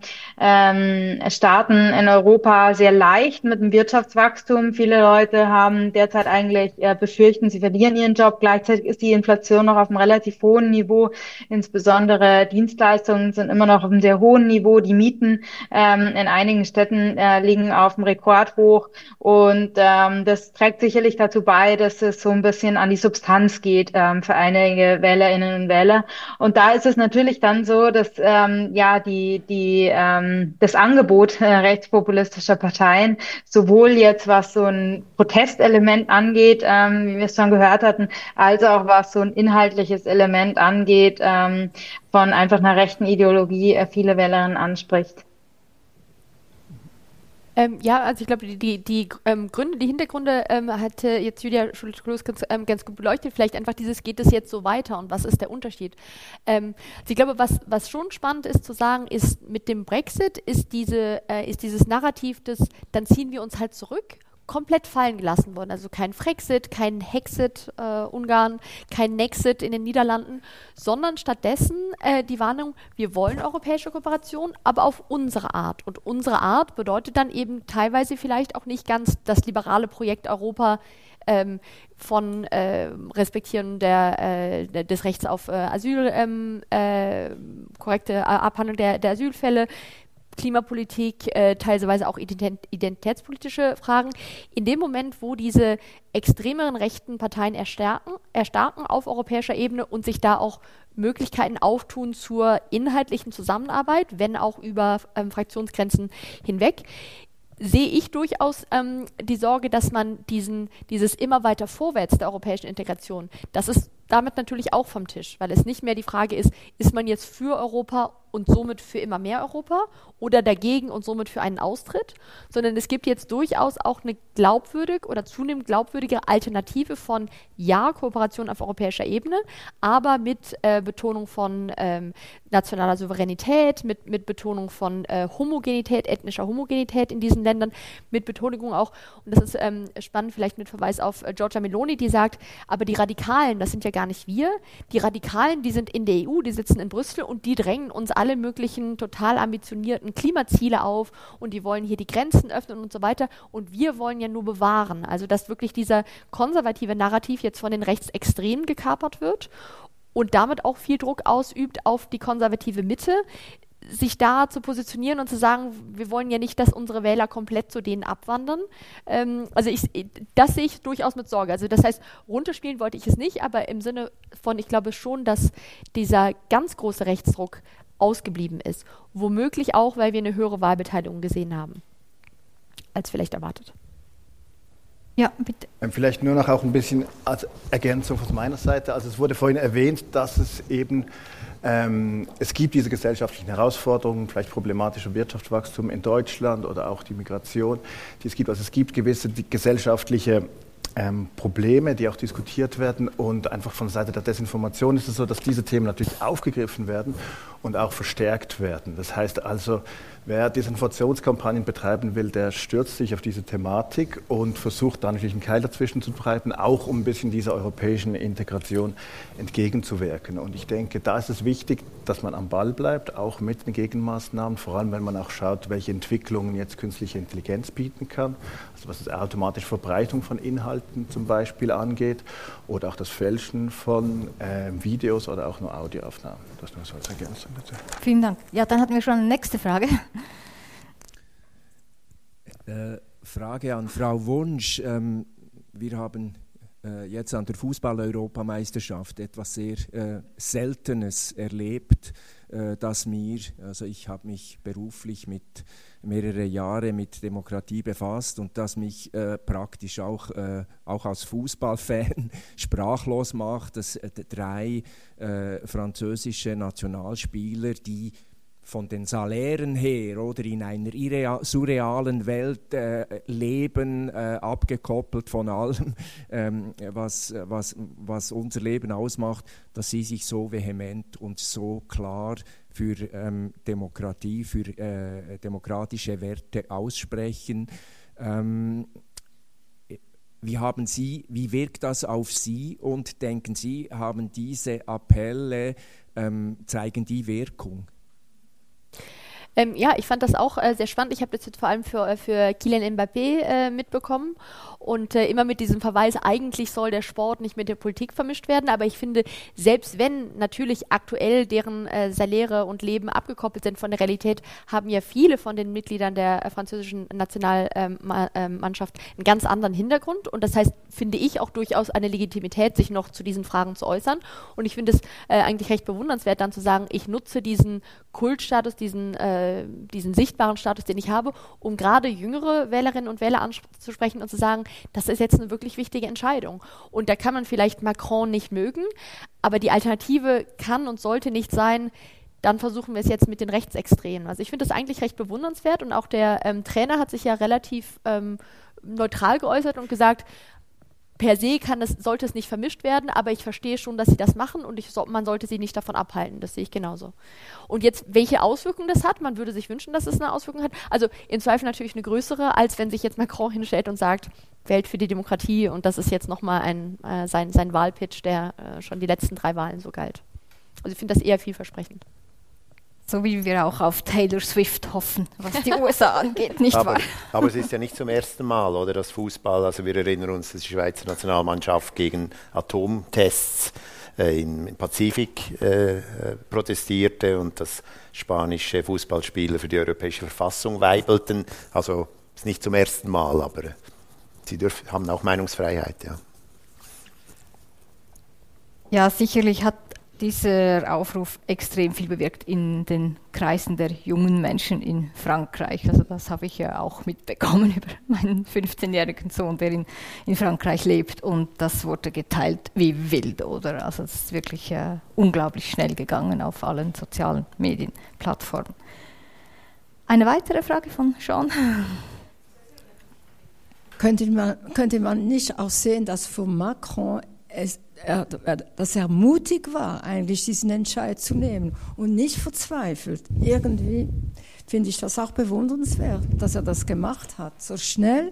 ähm, Staaten in Europa sehr leicht mit dem Wirtschaftswachstum. Viele Leute haben derzeit eigentlich äh, befürchten, sie verlieren ihren Job. Gleichzeitig ist die Inflation noch auf einem relativ hohen Niveau. Insbesondere Dienstleistungen sind immer noch auf einem sehr hohen Niveau. Die Mieten ähm, in einigen Städten äh, liegen auf dem Rekordhoch, und ähm, das trägt sicherlich dazu bei, dass es so ein bisschen an die Substanz geht ähm, für einige Wählerinnen und Wähler. Und da ist es natürlich dann so, dass ähm, ja die die ähm, das Angebot äh, rechtspopulistischer Parteien sowohl jetzt was so ein Protestelement angeht, ähm, wie wir es schon gehört hatten, als auch was so ein inhaltliches Element angeht, ähm, von einfach einer rechten Ideologie äh, viele Wählerinnen anspricht. Ähm, ja, also ich glaube, die, die, die ähm, Gründe, die Hintergründe ähm, hatte jetzt Julia Schulte-Kloß ganz, ähm, ganz gut beleuchtet. Vielleicht einfach dieses, geht es jetzt so weiter und was ist der Unterschied? Ähm, also ich glaube, was, was schon spannend ist zu sagen, ist, mit dem Brexit ist, diese, äh, ist dieses Narrativ des, dann ziehen wir uns halt zurück, komplett fallen gelassen worden. Also kein Frexit, kein Hexit äh, Ungarn, kein Nexit in den Niederlanden, sondern stattdessen äh, die Warnung, wir wollen europäische Kooperation, aber auf unsere Art. Und unsere Art bedeutet dann eben teilweise vielleicht auch nicht ganz das liberale Projekt Europa ähm, von äh, Respektieren der, äh, des Rechts auf äh, Asyl, ähm, äh, korrekte Abhandlung der, der Asylfälle, Klimapolitik, äh, teilweise auch ident- identitätspolitische Fragen. In dem Moment, wo diese extremeren rechten Parteien erstarken, erstarken auf europäischer Ebene und sich da auch Möglichkeiten auftun zur inhaltlichen Zusammenarbeit, wenn auch über ähm, Fraktionsgrenzen hinweg, sehe ich durchaus ähm, die Sorge, dass man diesen, dieses immer weiter Vorwärts der europäischen Integration, das ist damit natürlich auch vom Tisch, weil es nicht mehr die Frage ist, ist man jetzt für Europa und somit für immer mehr Europa oder dagegen und somit für einen Austritt, sondern es gibt jetzt durchaus auch eine glaubwürdige oder zunehmend glaubwürdige Alternative von ja, Kooperation auf europäischer Ebene, aber mit äh, Betonung von ähm, nationaler Souveränität, mit, mit Betonung von äh, Homogenität, ethnischer Homogenität in diesen Ländern, mit Betonung auch, und das ist ähm, spannend, vielleicht mit Verweis auf äh, Giorgia Meloni, die sagt, aber die Radikalen, das sind ja gar nicht wir, die Radikalen, die sind in der E U, die sitzen in Brüssel und die drängen uns alle möglichen total ambitionierten Klimaziele auf und die wollen hier die Grenzen öffnen und so weiter und wir wollen ja nur bewahren. Also dass wirklich dieser konservative Narrativ jetzt von den Rechtsextremen gekapert wird und damit auch viel Druck ausübt auf die konservative Mitte, sich da zu positionieren und zu sagen, wir wollen ja nicht, dass unsere Wähler komplett zu denen abwandern. Ähm, also ich, das sehe ich durchaus mit Sorge. Also das heißt, runterspielen wollte ich es nicht, aber im Sinne von, ich glaube schon, dass dieser ganz große Rechtsdruck ausgeblieben ist. Womöglich auch, weil wir eine höhere Wahlbeteiligung gesehen haben, als vielleicht erwartet. Ja, bitte. Vielleicht nur noch auch ein bisschen als Ergänzung von meiner Seite. Also es wurde vorhin erwähnt, dass es eben Ähm, es gibt diese gesellschaftlichen Herausforderungen, vielleicht problematischer Wirtschaftswachstum in Deutschland oder auch die Migration, die es gibt. Also es gibt gewisse die gesellschaftliche ähm, Probleme, die auch diskutiert werden. Und einfach von der Seite der Desinformation ist es so, dass diese Themen natürlich aufgegriffen werden und auch verstärkt werden. Das heißt also, wer Desinformationskampagnen betreiben will, der stürzt sich auf diese Thematik und versucht da natürlich einen Keil dazwischen zu treiben, auch um ein bisschen dieser europäischen Integration entgegenzuwirken. Und ich denke, da ist es wichtig, dass man am Ball bleibt, auch mit den Gegenmaßnahmen, vor allem wenn man auch schaut, welche Entwicklungen jetzt künstliche Intelligenz bieten kann, also was die automatische Verbreitung von Inhalten zum Beispiel angeht oder auch das Fälschen von äh, Videos oder auch nur Audioaufnahmen. Das nur so als Ergänzung dazu. Vielen Dank. Ja, dann hatten wir schon eine nächste Frage. Äh, Frage an Frau Wunsch. Ähm, wir haben äh, jetzt an der Fußball-Europameisterschaft etwas sehr äh, Seltenes erlebt, äh, dass mir, also ich habe mich beruflich mit mehrere Jahre mit Demokratie befasst und das mich äh, praktisch auch, äh, auch als Fußballfan sprachlos macht, dass äh, drei äh, französische Nationalspieler, die von den Salären her oder in einer irreal, surrealen Welt äh, leben, äh, abgekoppelt von allem, ähm, was, was, was unser Leben ausmacht, dass sie sich so vehement und so klar für ähm, Demokratie, für äh, demokratische Werte aussprechen. Ähm, wie, haben Sie, wie wirkt das auf Sie und denken Sie, haben diese Appelle, ähm, zeigen die Wirkung? Ähm, ja, ich fand das auch äh, sehr spannend. Ich habe das jetzt vor allem für, für Kylian Mbappé äh, mitbekommen und äh, immer mit diesem Verweis, eigentlich soll der Sport nicht mit der Politik vermischt werden, aber ich finde, selbst wenn natürlich aktuell deren äh, Saläre und Leben abgekoppelt sind von der Realität, haben ja viele von den Mitgliedern der äh, französischen Nationalmannschaft ähm, einen ganz anderen Hintergrund und das heißt, finde ich auch durchaus eine Legitimität, sich noch zu diesen Fragen zu äußern und ich finde es äh, eigentlich recht bewundernswert, dann zu sagen, ich nutze diesen Kultstatus, diesen äh, diesen sichtbaren Status, den ich habe, um gerade jüngere Wählerinnen und Wähler anzusprechen und zu sagen, das ist jetzt eine wirklich wichtige Entscheidung. Und da kann man vielleicht Macron nicht mögen, aber die Alternative kann und sollte nicht sein, dann versuchen wir es jetzt mit den Rechtsextremen. Also ich finde das eigentlich recht bewundernswert und auch der ähm, Trainer hat sich ja relativ ähm, neutral geäußert und gesagt, per se kann es, sollte es nicht vermischt werden, aber ich verstehe schon, dass sie das machen und ich so, man sollte sie nicht davon abhalten. Das sehe ich genauso. Und jetzt, welche Auswirkungen das hat, man würde sich wünschen, dass es eine Auswirkung hat. Also im Zweifel natürlich eine größere, als wenn sich jetzt Macron hinstellt und sagt, wählt für die Demokratie und das ist jetzt nochmal ein, äh, sein, sein Wahlpitch, der äh, schon die letzten drei Wahlen so galt. Also ich finde das eher vielversprechend. So wie wir auch auf Taylor Swift hoffen, was die U S A angeht, nicht aber, wahr? Aber es ist ja nicht zum ersten Mal, oder, das Fußball, also wir erinnern uns, dass die Schweizer Nationalmannschaft gegen Atomtests äh, im Pazifik äh, protestierte und dass spanische Fußballspieler für die europäische Verfassung weibelten. Also ist nicht zum ersten Mal, aber sie dürfen, haben auch Meinungsfreiheit. Ja. Ja, sicherlich hat dieser Aufruf extrem viel bewirkt in den Kreisen der jungen Menschen in Frankreich. Also das habe ich ja auch mitbekommen über meinen fünfzehnjährigen Sohn, der in, in Frankreich lebt. Und das wurde geteilt wie wild, oder? Also es ist wirklich äh, unglaublich schnell gegangen auf allen sozialen Medienplattformen. Eine weitere Frage von Sean? Könnte man, könnte man nicht auch sehen, dass für Macron es, er, dass er mutig war, eigentlich diesen Entscheid zu nehmen und nicht verzweifelt. Irgendwie finde ich das auch bewundernswert, dass er das gemacht hat, so schnell.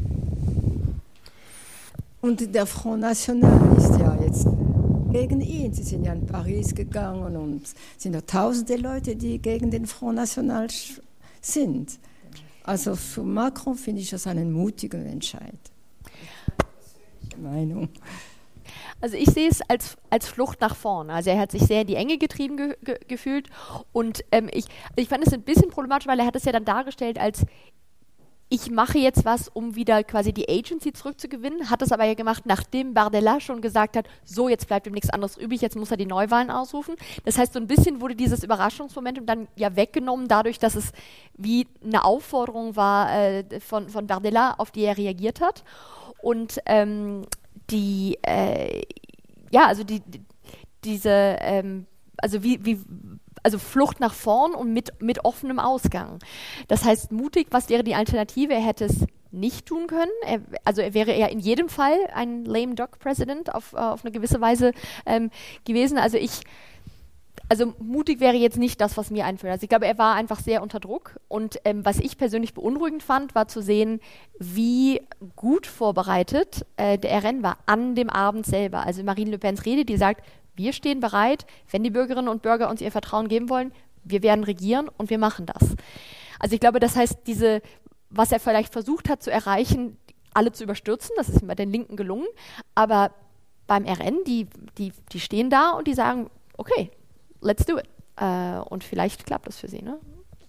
Und der Front National ist ja jetzt gegen ihn. Sie sind ja in Paris gegangen und es sind ja tausende Leute, die gegen den Front National sind. Also für Macron finde ich das einen mutigen Entscheid. Meinung. Also ich sehe es als, als Flucht nach vorne. Also er hat sich sehr in die Enge getrieben ge ge gefühlt und ähm, ich, ich fand es ein bisschen problematisch, weil er hat es ja dann dargestellt als ich mache jetzt was, um wieder quasi die Agency zurückzugewinnen, hat es aber ja gemacht, nachdem Bardella schon gesagt hat, so jetzt bleibt ihm nichts anderes übrig, jetzt muss er die Neuwahlen ausrufen. Das heißt, so ein bisschen wurde dieses Überraschungsmomentum dann ja weggenommen, dadurch, dass es wie eine Aufforderung war äh, von, von Bardella, auf die er reagiert hat. Und ähm, die, äh, ja, also die, die diese, ähm, also wie, wie, also Flucht nach vorn und mit, mit offenem Ausgang. Das heißt, mutig, was wäre die Alternative? Er hätte es nicht tun können. Er, also er wäre ja in jedem Fall ein lame duck President auf, auf eine gewisse Weise ähm, gewesen. Also ich, also mutig wäre jetzt nicht das, was mir einfällt. Also ich glaube, er war einfach sehr unter Druck. Und ähm, was ich persönlich beunruhigend fand, war zu sehen, wie gut vorbereitet äh, der R N war an dem Abend selber. Also Marine Le Pens Rede, die sagt, wir stehen bereit, wenn die Bürgerinnen und Bürger uns ihr Vertrauen geben wollen, wir werden regieren und wir machen das. Also ich glaube, das heißt, diese, was er vielleicht versucht hat zu erreichen, alle zu überstürzen, das ist ihm bei den Linken gelungen, aber beim R N, die, die, die stehen da und die sagen, okay, let's do it. Äh, und vielleicht klappt das für sie, ne?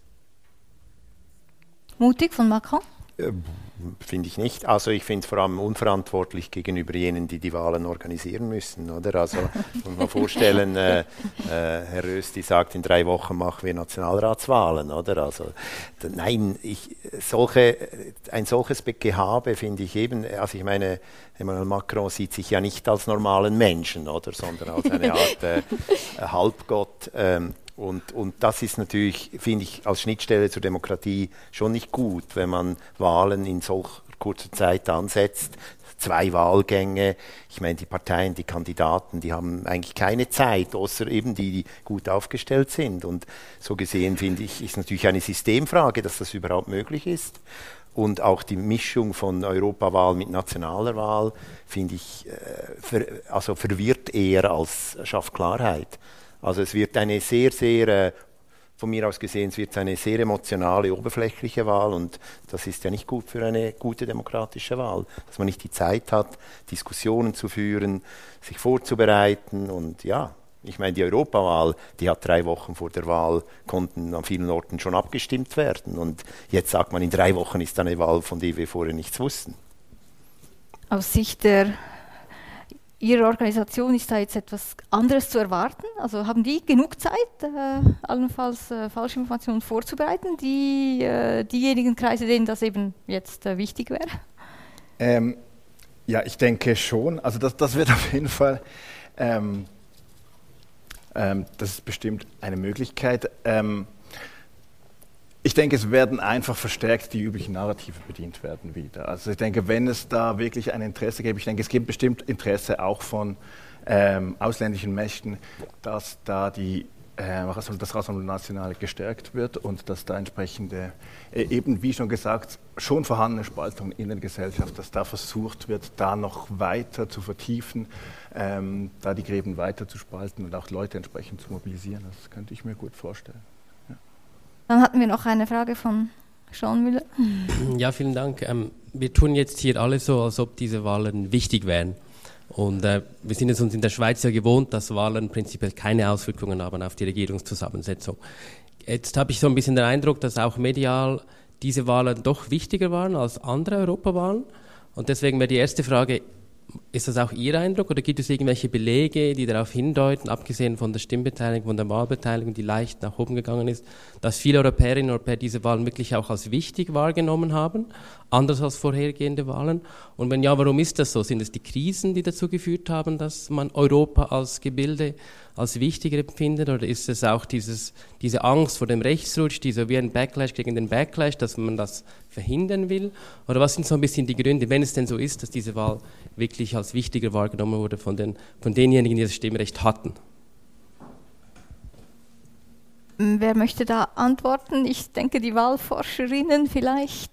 Mutig von Macron? Äh, finde ich nicht. Also ich finde es vor allem unverantwortlich gegenüber jenen, die die Wahlen organisieren müssen, oder? Also muss man vorstellen, äh, äh, Herr Rösti sagt, in drei Wochen machen wir Nationalratswahlen, oder? Also nein, ich, solche, ein solches Gehabe finde ich eben, also ich meine, Emmanuel Macron sieht sich ja nicht als normalen Menschen, oder? Sondern als eine Art äh, Halbgott. Ähm, Und, und das ist natürlich, finde ich, als Schnittstelle zur Demokratie schon nicht gut, wenn man Wahlen in solch kurzer Zeit ansetzt. Zwei Wahlgänge. Ich meine, die Parteien, die Kandidaten, die haben eigentlich keine Zeit, außer eben die, die gut aufgestellt sind. Und so gesehen, finde ich, ist natürlich eine Systemfrage, dass das überhaupt möglich ist. Und auch die Mischung von Europawahl mit nationaler Wahl, finde ich, äh, ver, also verwirrt eher als schafft Klarheit. Also es wird eine sehr, sehr, äh, von mir aus gesehen, es wird eine sehr emotionale, oberflächliche Wahl und das ist ja nicht gut für eine gute demokratische Wahl, dass man nicht die Zeit hat, Diskussionen zu führen, sich vorzubereiten und ja, ich meine, die Europawahl, die hat drei Wochen vor der Wahl, konnten an vielen Orten schon abgestimmt werden und jetzt sagt man, in drei Wochen ist eine Wahl, von der wir vorher nichts wussten. Aus Sicht der Ihre Organisation, ist da jetzt etwas anderes zu erwarten? Also haben die genug Zeit, äh, allenfalls äh, Falschinformationen vorzubereiten, die, äh, diejenigen Kreise, denen das eben jetzt äh, wichtig wäre? Ähm, ja, ich denke schon. Also das, das wird auf jeden Fall, ähm, ähm, das ist bestimmt eine Möglichkeit. Ähm, Ich denke, es werden einfach verstärkt die üblichen Narrative bedient werden wieder. Also ich denke, wenn es da wirklich ein Interesse gibt, ich denke, es gibt bestimmt Interesse auch von ähm, ausländischen Mächten, dass da die, äh, das Rassemblement National gestärkt wird und dass da entsprechende, äh, eben wie schon gesagt, schon vorhandene Spaltungen in der Gesellschaft, dass da versucht wird, da noch weiter zu vertiefen, ähm, da die Gräben weiter zu spalten und auch Leute entsprechend zu mobilisieren. Das könnte ich mir gut vorstellen. Dann hatten wir noch eine Frage von Sean Müller. Ja, vielen Dank. Ähm, wir tun jetzt hier alle so, als ob diese Wahlen wichtig wären. Und äh, wir sind es uns in der Schweiz ja gewohnt, dass Wahlen prinzipiell keine Auswirkungen haben auf die Regierungszusammensetzung. Jetzt habe ich so ein bisschen den Eindruck, dass auch medial diese Wahlen doch wichtiger waren als andere Europawahlen. Und deswegen wäre die erste Frage, ist das auch Ihr Eindruck oder gibt es irgendwelche Belege, die darauf hindeuten, abgesehen von der Stimmbeteiligung, von der Wahlbeteiligung, die leicht nach oben gegangen ist, dass viele Europäerinnen und Europäer diese Wahlen wirklich auch als wichtig wahrgenommen haben, anders als vorhergehende Wahlen? Und wenn ja, warum ist das so? Sind es die Krisen, die dazu geführt haben, dass man Europa als Gebilde als wichtiger empfindet, oder ist es auch dieses, diese Angst vor dem Rechtsrutsch, dieser wie ein Backlash gegen den Backlash, dass man das verhindern will? Oder was sind so ein bisschen die Gründe, wenn es denn so ist, dass diese Wahl wirklich als wichtiger wahrgenommen wurde von, den, von denjenigen, die das Stimmrecht hatten? Wer möchte da antworten? Ich denke, die Wahlforscherinnen vielleicht.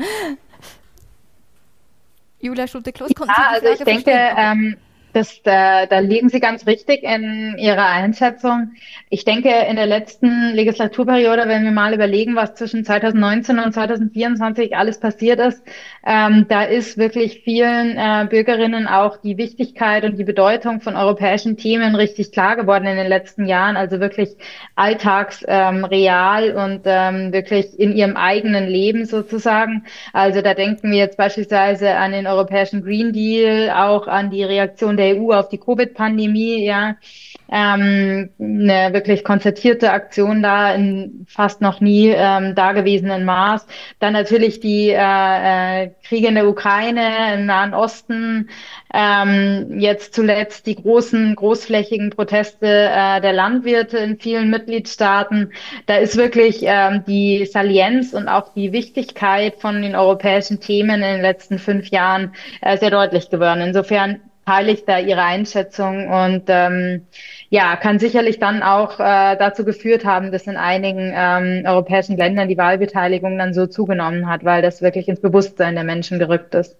Julia Schulte-Kloß, konnten Ja, Sie die also ich Frage denke, ähm, Das, da, da liegen Sie ganz richtig in Ihrer Einschätzung. Ich denke, in der letzten Legislaturperiode, wenn wir mal überlegen, was zwischen zweitausendneunzehn und zweitausendvierundzwanzig alles passiert ist, ähm, da ist wirklich vielen äh, Bürgerinnen auch die Wichtigkeit und die Bedeutung von europäischen Themen richtig klar geworden in den letzten Jahren. Also wirklich alltagsreal ähm, real und ähm, wirklich in ihrem eigenen Leben sozusagen. Also da denken wir jetzt beispielsweise an den europäischen Green Deal, auch an die Reaktion der E U auf die Covid-Pandemie, ja, ähm, eine wirklich konzertierte Aktion da in fast noch nie ähm, dagewesenen Maß. Dann natürlich die äh, äh, Kriege in der Ukraine, im Nahen Osten, ähm, jetzt zuletzt die großen, großflächigen Proteste äh, der Landwirte in vielen Mitgliedstaaten. Da ist wirklich ähm, die Salienz und auch die Wichtigkeit von den europäischen Themen in den letzten fünf Jahren äh, sehr deutlich geworden. Insofern teile ich da Ihre Einschätzung und ähm, ja, kann sicherlich dann auch äh, dazu geführt haben, dass in einigen ähm, europäischen Ländern die Wahlbeteiligung dann so zugenommen hat, weil das wirklich ins Bewusstsein der Menschen gerückt ist.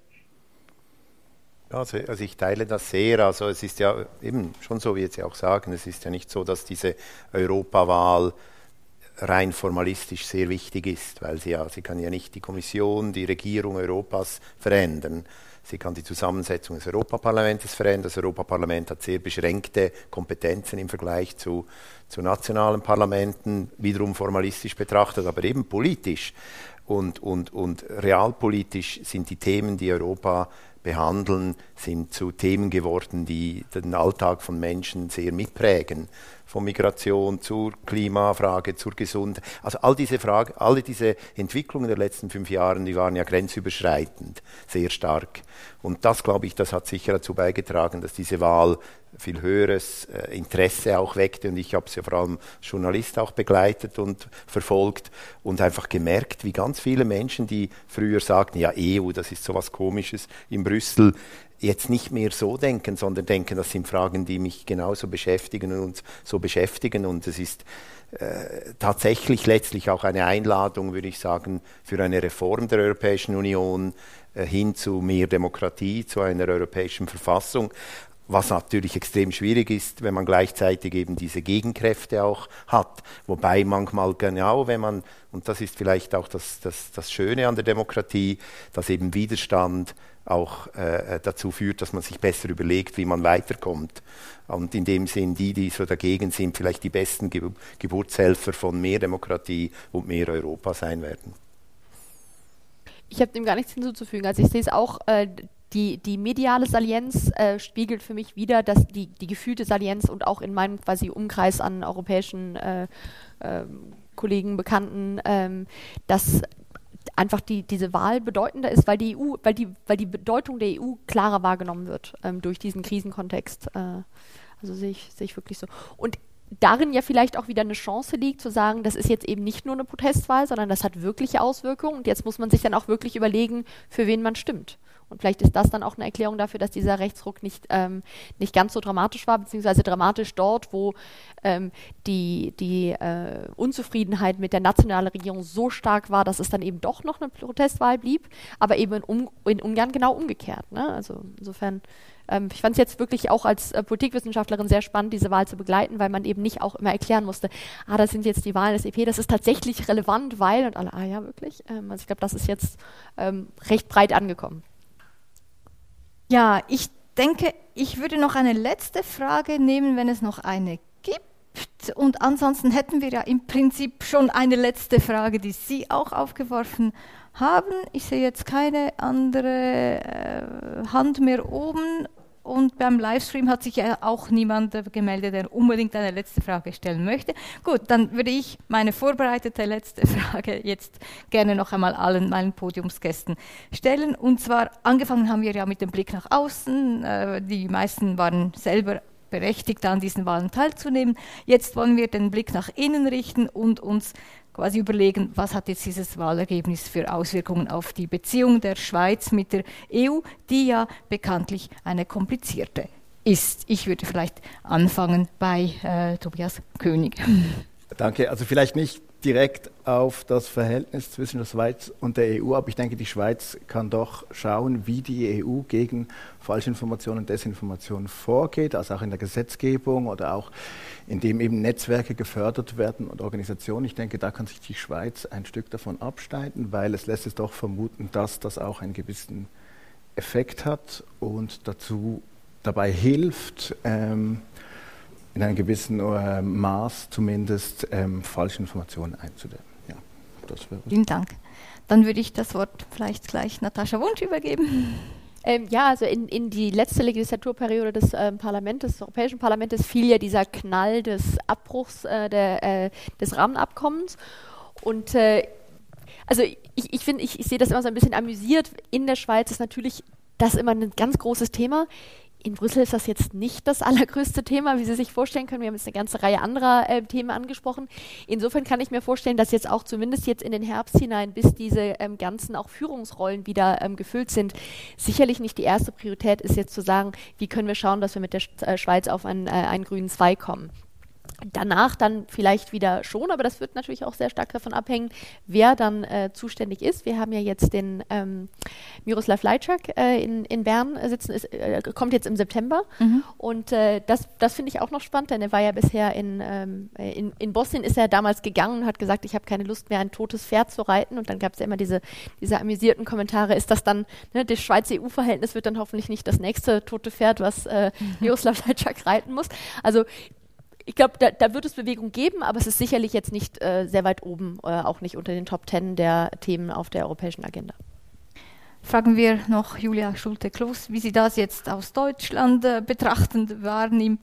Also, also ich teile das sehr. Also es ist ja eben schon so, wie jetzt ja auch sagen, es ist ja nicht so, dass diese Europawahl rein formalistisch sehr wichtig ist, weil sie ja, sie kann ja nicht die Kommission, die Regierung Europas verändern. Sie kann die Zusammensetzung des Europaparlaments verändern. Das Europaparlament hat sehr beschränkte Kompetenzen im Vergleich zu, zu nationalen Parlamenten, wiederum formalistisch betrachtet, aber eben politisch und, und, und realpolitisch sind die Themen, die Europa behandeln, sind zu Themen geworden, die den Alltag von Menschen sehr mitprägen. Von Migration zur Klimafrage, zur Gesundheit. Also all diese Fragen, alle diese Entwicklungen der letzten fünf Jahre, die waren ja grenzüberschreitend, sehr stark. Und das, glaube ich, das hat sicher dazu beigetragen, dass diese Wahl viel höheres äh, Interesse auch weckte. Und ich habe es ja vor allem als Journalist auch begleitet und verfolgt und einfach gemerkt, wie ganz viele Menschen, die früher sagten, ja E U, das ist so was Komisches in Brüssel, jetzt nicht mehr so denken, sondern denken, das sind Fragen, die mich genauso beschäftigen und uns so beschäftigen. Und es ist äh, tatsächlich letztlich auch eine Einladung, würde ich sagen, für eine Reform der Europäischen Union äh, hin zu mehr Demokratie, zu einer europäischen Verfassung. Was natürlich extrem schwierig ist, wenn man gleichzeitig eben diese Gegenkräfte auch hat. Wobei manchmal genau, wenn man, und das ist vielleicht auch das, das, das Schöne an der Demokratie, dass eben Widerstand auch äh, dazu führt, dass man sich besser überlegt, wie man weiterkommt. Und in dem Sinn, die, die so dagegen sind, vielleicht die besten Ge- Geburtshelfer von mehr Demokratie und mehr Europa sein werden. Ich habe dem gar nichts hinzuzufügen. Also ich sehe es auch, äh, die, die mediale Salienz äh, spiegelt für mich wider, dass die, die gefühlte Salienz und auch in meinem quasi Umkreis an europäischen äh, äh, Kollegen, Bekannten, ähm, dass einfach die, diese Wahl bedeutender ist, weil die E U, weil die, weil die Bedeutung der E U klarer wahrgenommen wird ähm, durch diesen Krisenkontext. Äh, also sehe ich, sehe ich wirklich so. Und darin ja vielleicht auch wieder eine Chance liegt, zu sagen, das ist jetzt eben nicht nur eine Protestwahl, sondern das hat wirkliche Auswirkungen und jetzt muss man sich dann auch wirklich überlegen, für wen man stimmt. Und vielleicht ist das dann auch eine Erklärung dafür, dass dieser Rechtsruck nicht, ähm, nicht ganz so dramatisch war, beziehungsweise dramatisch dort, wo ähm, die, die äh, Unzufriedenheit mit der nationalen Regierung so stark war, dass es dann eben doch noch eine Protestwahl blieb, aber eben in, um, in Ungarn genau umgekehrt. Ne? Also insofern, ähm, ich fand es jetzt wirklich auch als äh, Politikwissenschaftlerin sehr spannend, diese Wahl zu begleiten, weil man eben nicht auch immer erklären musste, ah, das sind jetzt die Wahlen des E P, das ist tatsächlich relevant, weil, und alle, ah ja, wirklich. Ähm, also ich glaube, das ist jetzt ähm, recht breit angekommen. Ja, ich denke, ich würde noch eine letzte Frage nehmen, wenn es noch eine gibt. Und ansonsten hätten wir ja im Prinzip schon eine letzte Frage, die Sie auch aufgeworfen haben. Ich sehe jetzt keine andere äh, Hand mehr oben. Und beim Livestream hat sich ja auch niemand gemeldet, der unbedingt eine letzte Frage stellen möchte. Gut, dann würde ich meine vorbereitete letzte Frage jetzt gerne noch einmal allen meinen Podiumsgästen stellen. Und zwar, angefangen haben wir ja mit dem Blick nach außen. Äh, die meisten waren selber berechtigt, an diesen Wahlen teilzunehmen. Jetzt wollen wir den Blick nach innen richten und uns quasi überlegen, was hat jetzt dieses Wahlergebnis für Auswirkungen auf die Beziehung der Schweiz mit der E U, die ja bekanntlich eine komplizierte ist. Ich würde vielleicht anfangen bei äh, Tobias König. Danke. Also vielleicht nicht direkt auf das Verhältnis zwischen der Schweiz und der E U, aber ich denke, die Schweiz kann doch schauen, wie die E U gegen Falschinformationen und Desinformation vorgeht, also auch in der Gesetzgebung oder auch indem eben Netzwerke gefördert werden und Organisationen. Ich denke, da kann sich die Schweiz ein Stück davon abschneiden, weil es lässt es doch vermuten, dass das auch einen gewissen Effekt hat und dazu dabei hilft, ähm, in einem gewissen äh, Maß zumindest ähm, falsche Informationen einzudämmen. Ja, das wäre Vielen Dank. Dann würde ich das Wort vielleicht gleich Natascha Wunsch übergeben. Ähm, ja, also in, in die letzte Legislaturperiode des ähm, Parlaments, des Europäischen Parlaments, fiel ja dieser Knall des Abbruchs äh, der, äh, des Rahmenabkommens. Und äh, also ich, ich finde, ich, ich sehe das immer so ein bisschen amüsiert. In der Schweiz ist natürlich das immer ein ganz großes Thema. In Brüssel ist das jetzt nicht das allergrößte Thema, wie Sie sich vorstellen können. Wir haben jetzt eine ganze Reihe anderer äh, Themen angesprochen. Insofern kann ich mir vorstellen, dass jetzt auch zumindest jetzt in den Herbst hinein, bis diese ähm, ganzen auch Führungsrollen wieder ähm, gefüllt sind, sicherlich nicht die erste Priorität ist jetzt zu sagen, wie können wir schauen, dass wir mit der Sch- äh, Schweiz auf einen, äh, einen grünen Zweig kommen. Danach dann vielleicht wieder schon, aber das wird natürlich auch sehr stark davon abhängen, wer dann äh, zuständig ist. Wir haben ja jetzt den ähm, Miroslav Lajčák äh, in, in Bern sitzen, ist, äh, kommt jetzt im September mhm. und äh, das, das finde ich auch noch spannend, denn er war ja bisher in, ähm, in, in Bosnien, ist er damals gegangen und hat gesagt, ich habe keine Lust mehr, ein totes Pferd zu reiten, und dann gab es ja immer diese, diese amüsierten Kommentare, ist das dann, ne, das Schweiz-E U-Verhältnis wird dann hoffentlich nicht das nächste tote Pferd, was äh, Miroslav Lajčák reiten muss. Also ich glaube, da, da wird es Bewegung geben, aber es ist sicherlich jetzt nicht äh, sehr weit oben, äh, auch nicht unter den Top Ten der Themen auf der europäischen Agenda. Fragen wir noch Julia Schulte-Kloss, wie sie das jetzt aus Deutschland äh, betrachtend wahrnimmt.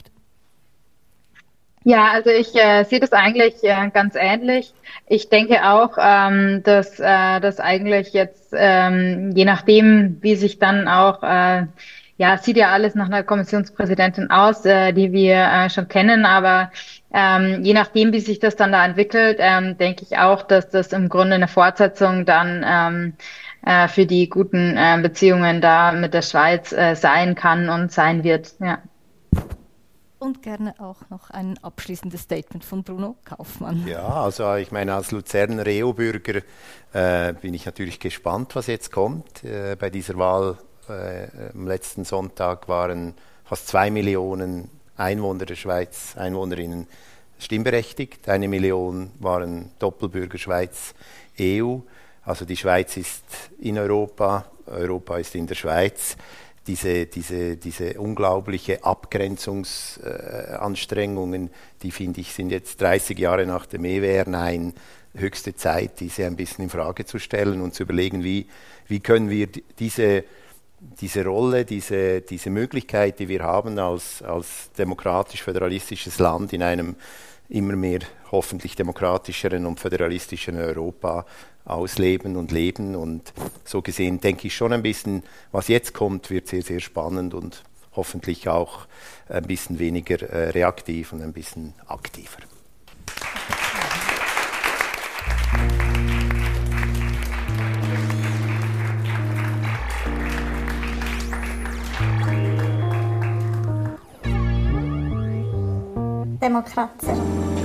Ja, also ich äh, sehe das eigentlich äh, ganz ähnlich. Ich denke auch, ähm, dass äh, das eigentlich jetzt, ähm, je nachdem, wie sich dann auch äh, ja, es sieht ja alles nach einer Kommissionspräsidentin aus, äh, die wir äh, schon kennen, aber ähm, je nachdem, wie sich das dann da entwickelt, ähm, denke ich auch, dass das im Grunde eine Fortsetzung dann ähm, äh, für die guten äh, Beziehungen da mit der Schweiz äh, sein kann und sein wird. Ja. Und gerne auch noch ein abschließendes Statement von Bruno Kaufmann. Ja, also ich meine, als Luzerner E U-Bürger äh, bin ich natürlich gespannt, was jetzt kommt äh, bei dieser Wahl. Äh, am letzten Sonntag waren fast zwei Millionen Einwohner der Schweiz, Einwohnerinnen stimmberechtigt. Eine Million waren Doppelbürger Schweiz-E U. Also die Schweiz ist in Europa, Europa ist in der Schweiz. Diese, diese, diese unglaubliche Abgrenzungsanstrengungen, äh, die finde ich, sind jetzt dreißig Jahre nach dem E W R-Nein höchste Zeit, diese ein bisschen in Frage zu stellen und zu überlegen, wie, wie können wir diese diese Rolle, diese, diese Möglichkeit, die wir haben als, als demokratisch-föderalistisches Land in einem immer mehr hoffentlich demokratischeren und föderalistischeren Europa ausleben und leben. Und so gesehen denke ich schon ein bisschen, was jetzt kommt, wird sehr, sehr spannend und hoffentlich auch ein bisschen weniger äh, reaktiv und ein bisschen aktiver. Demokracja.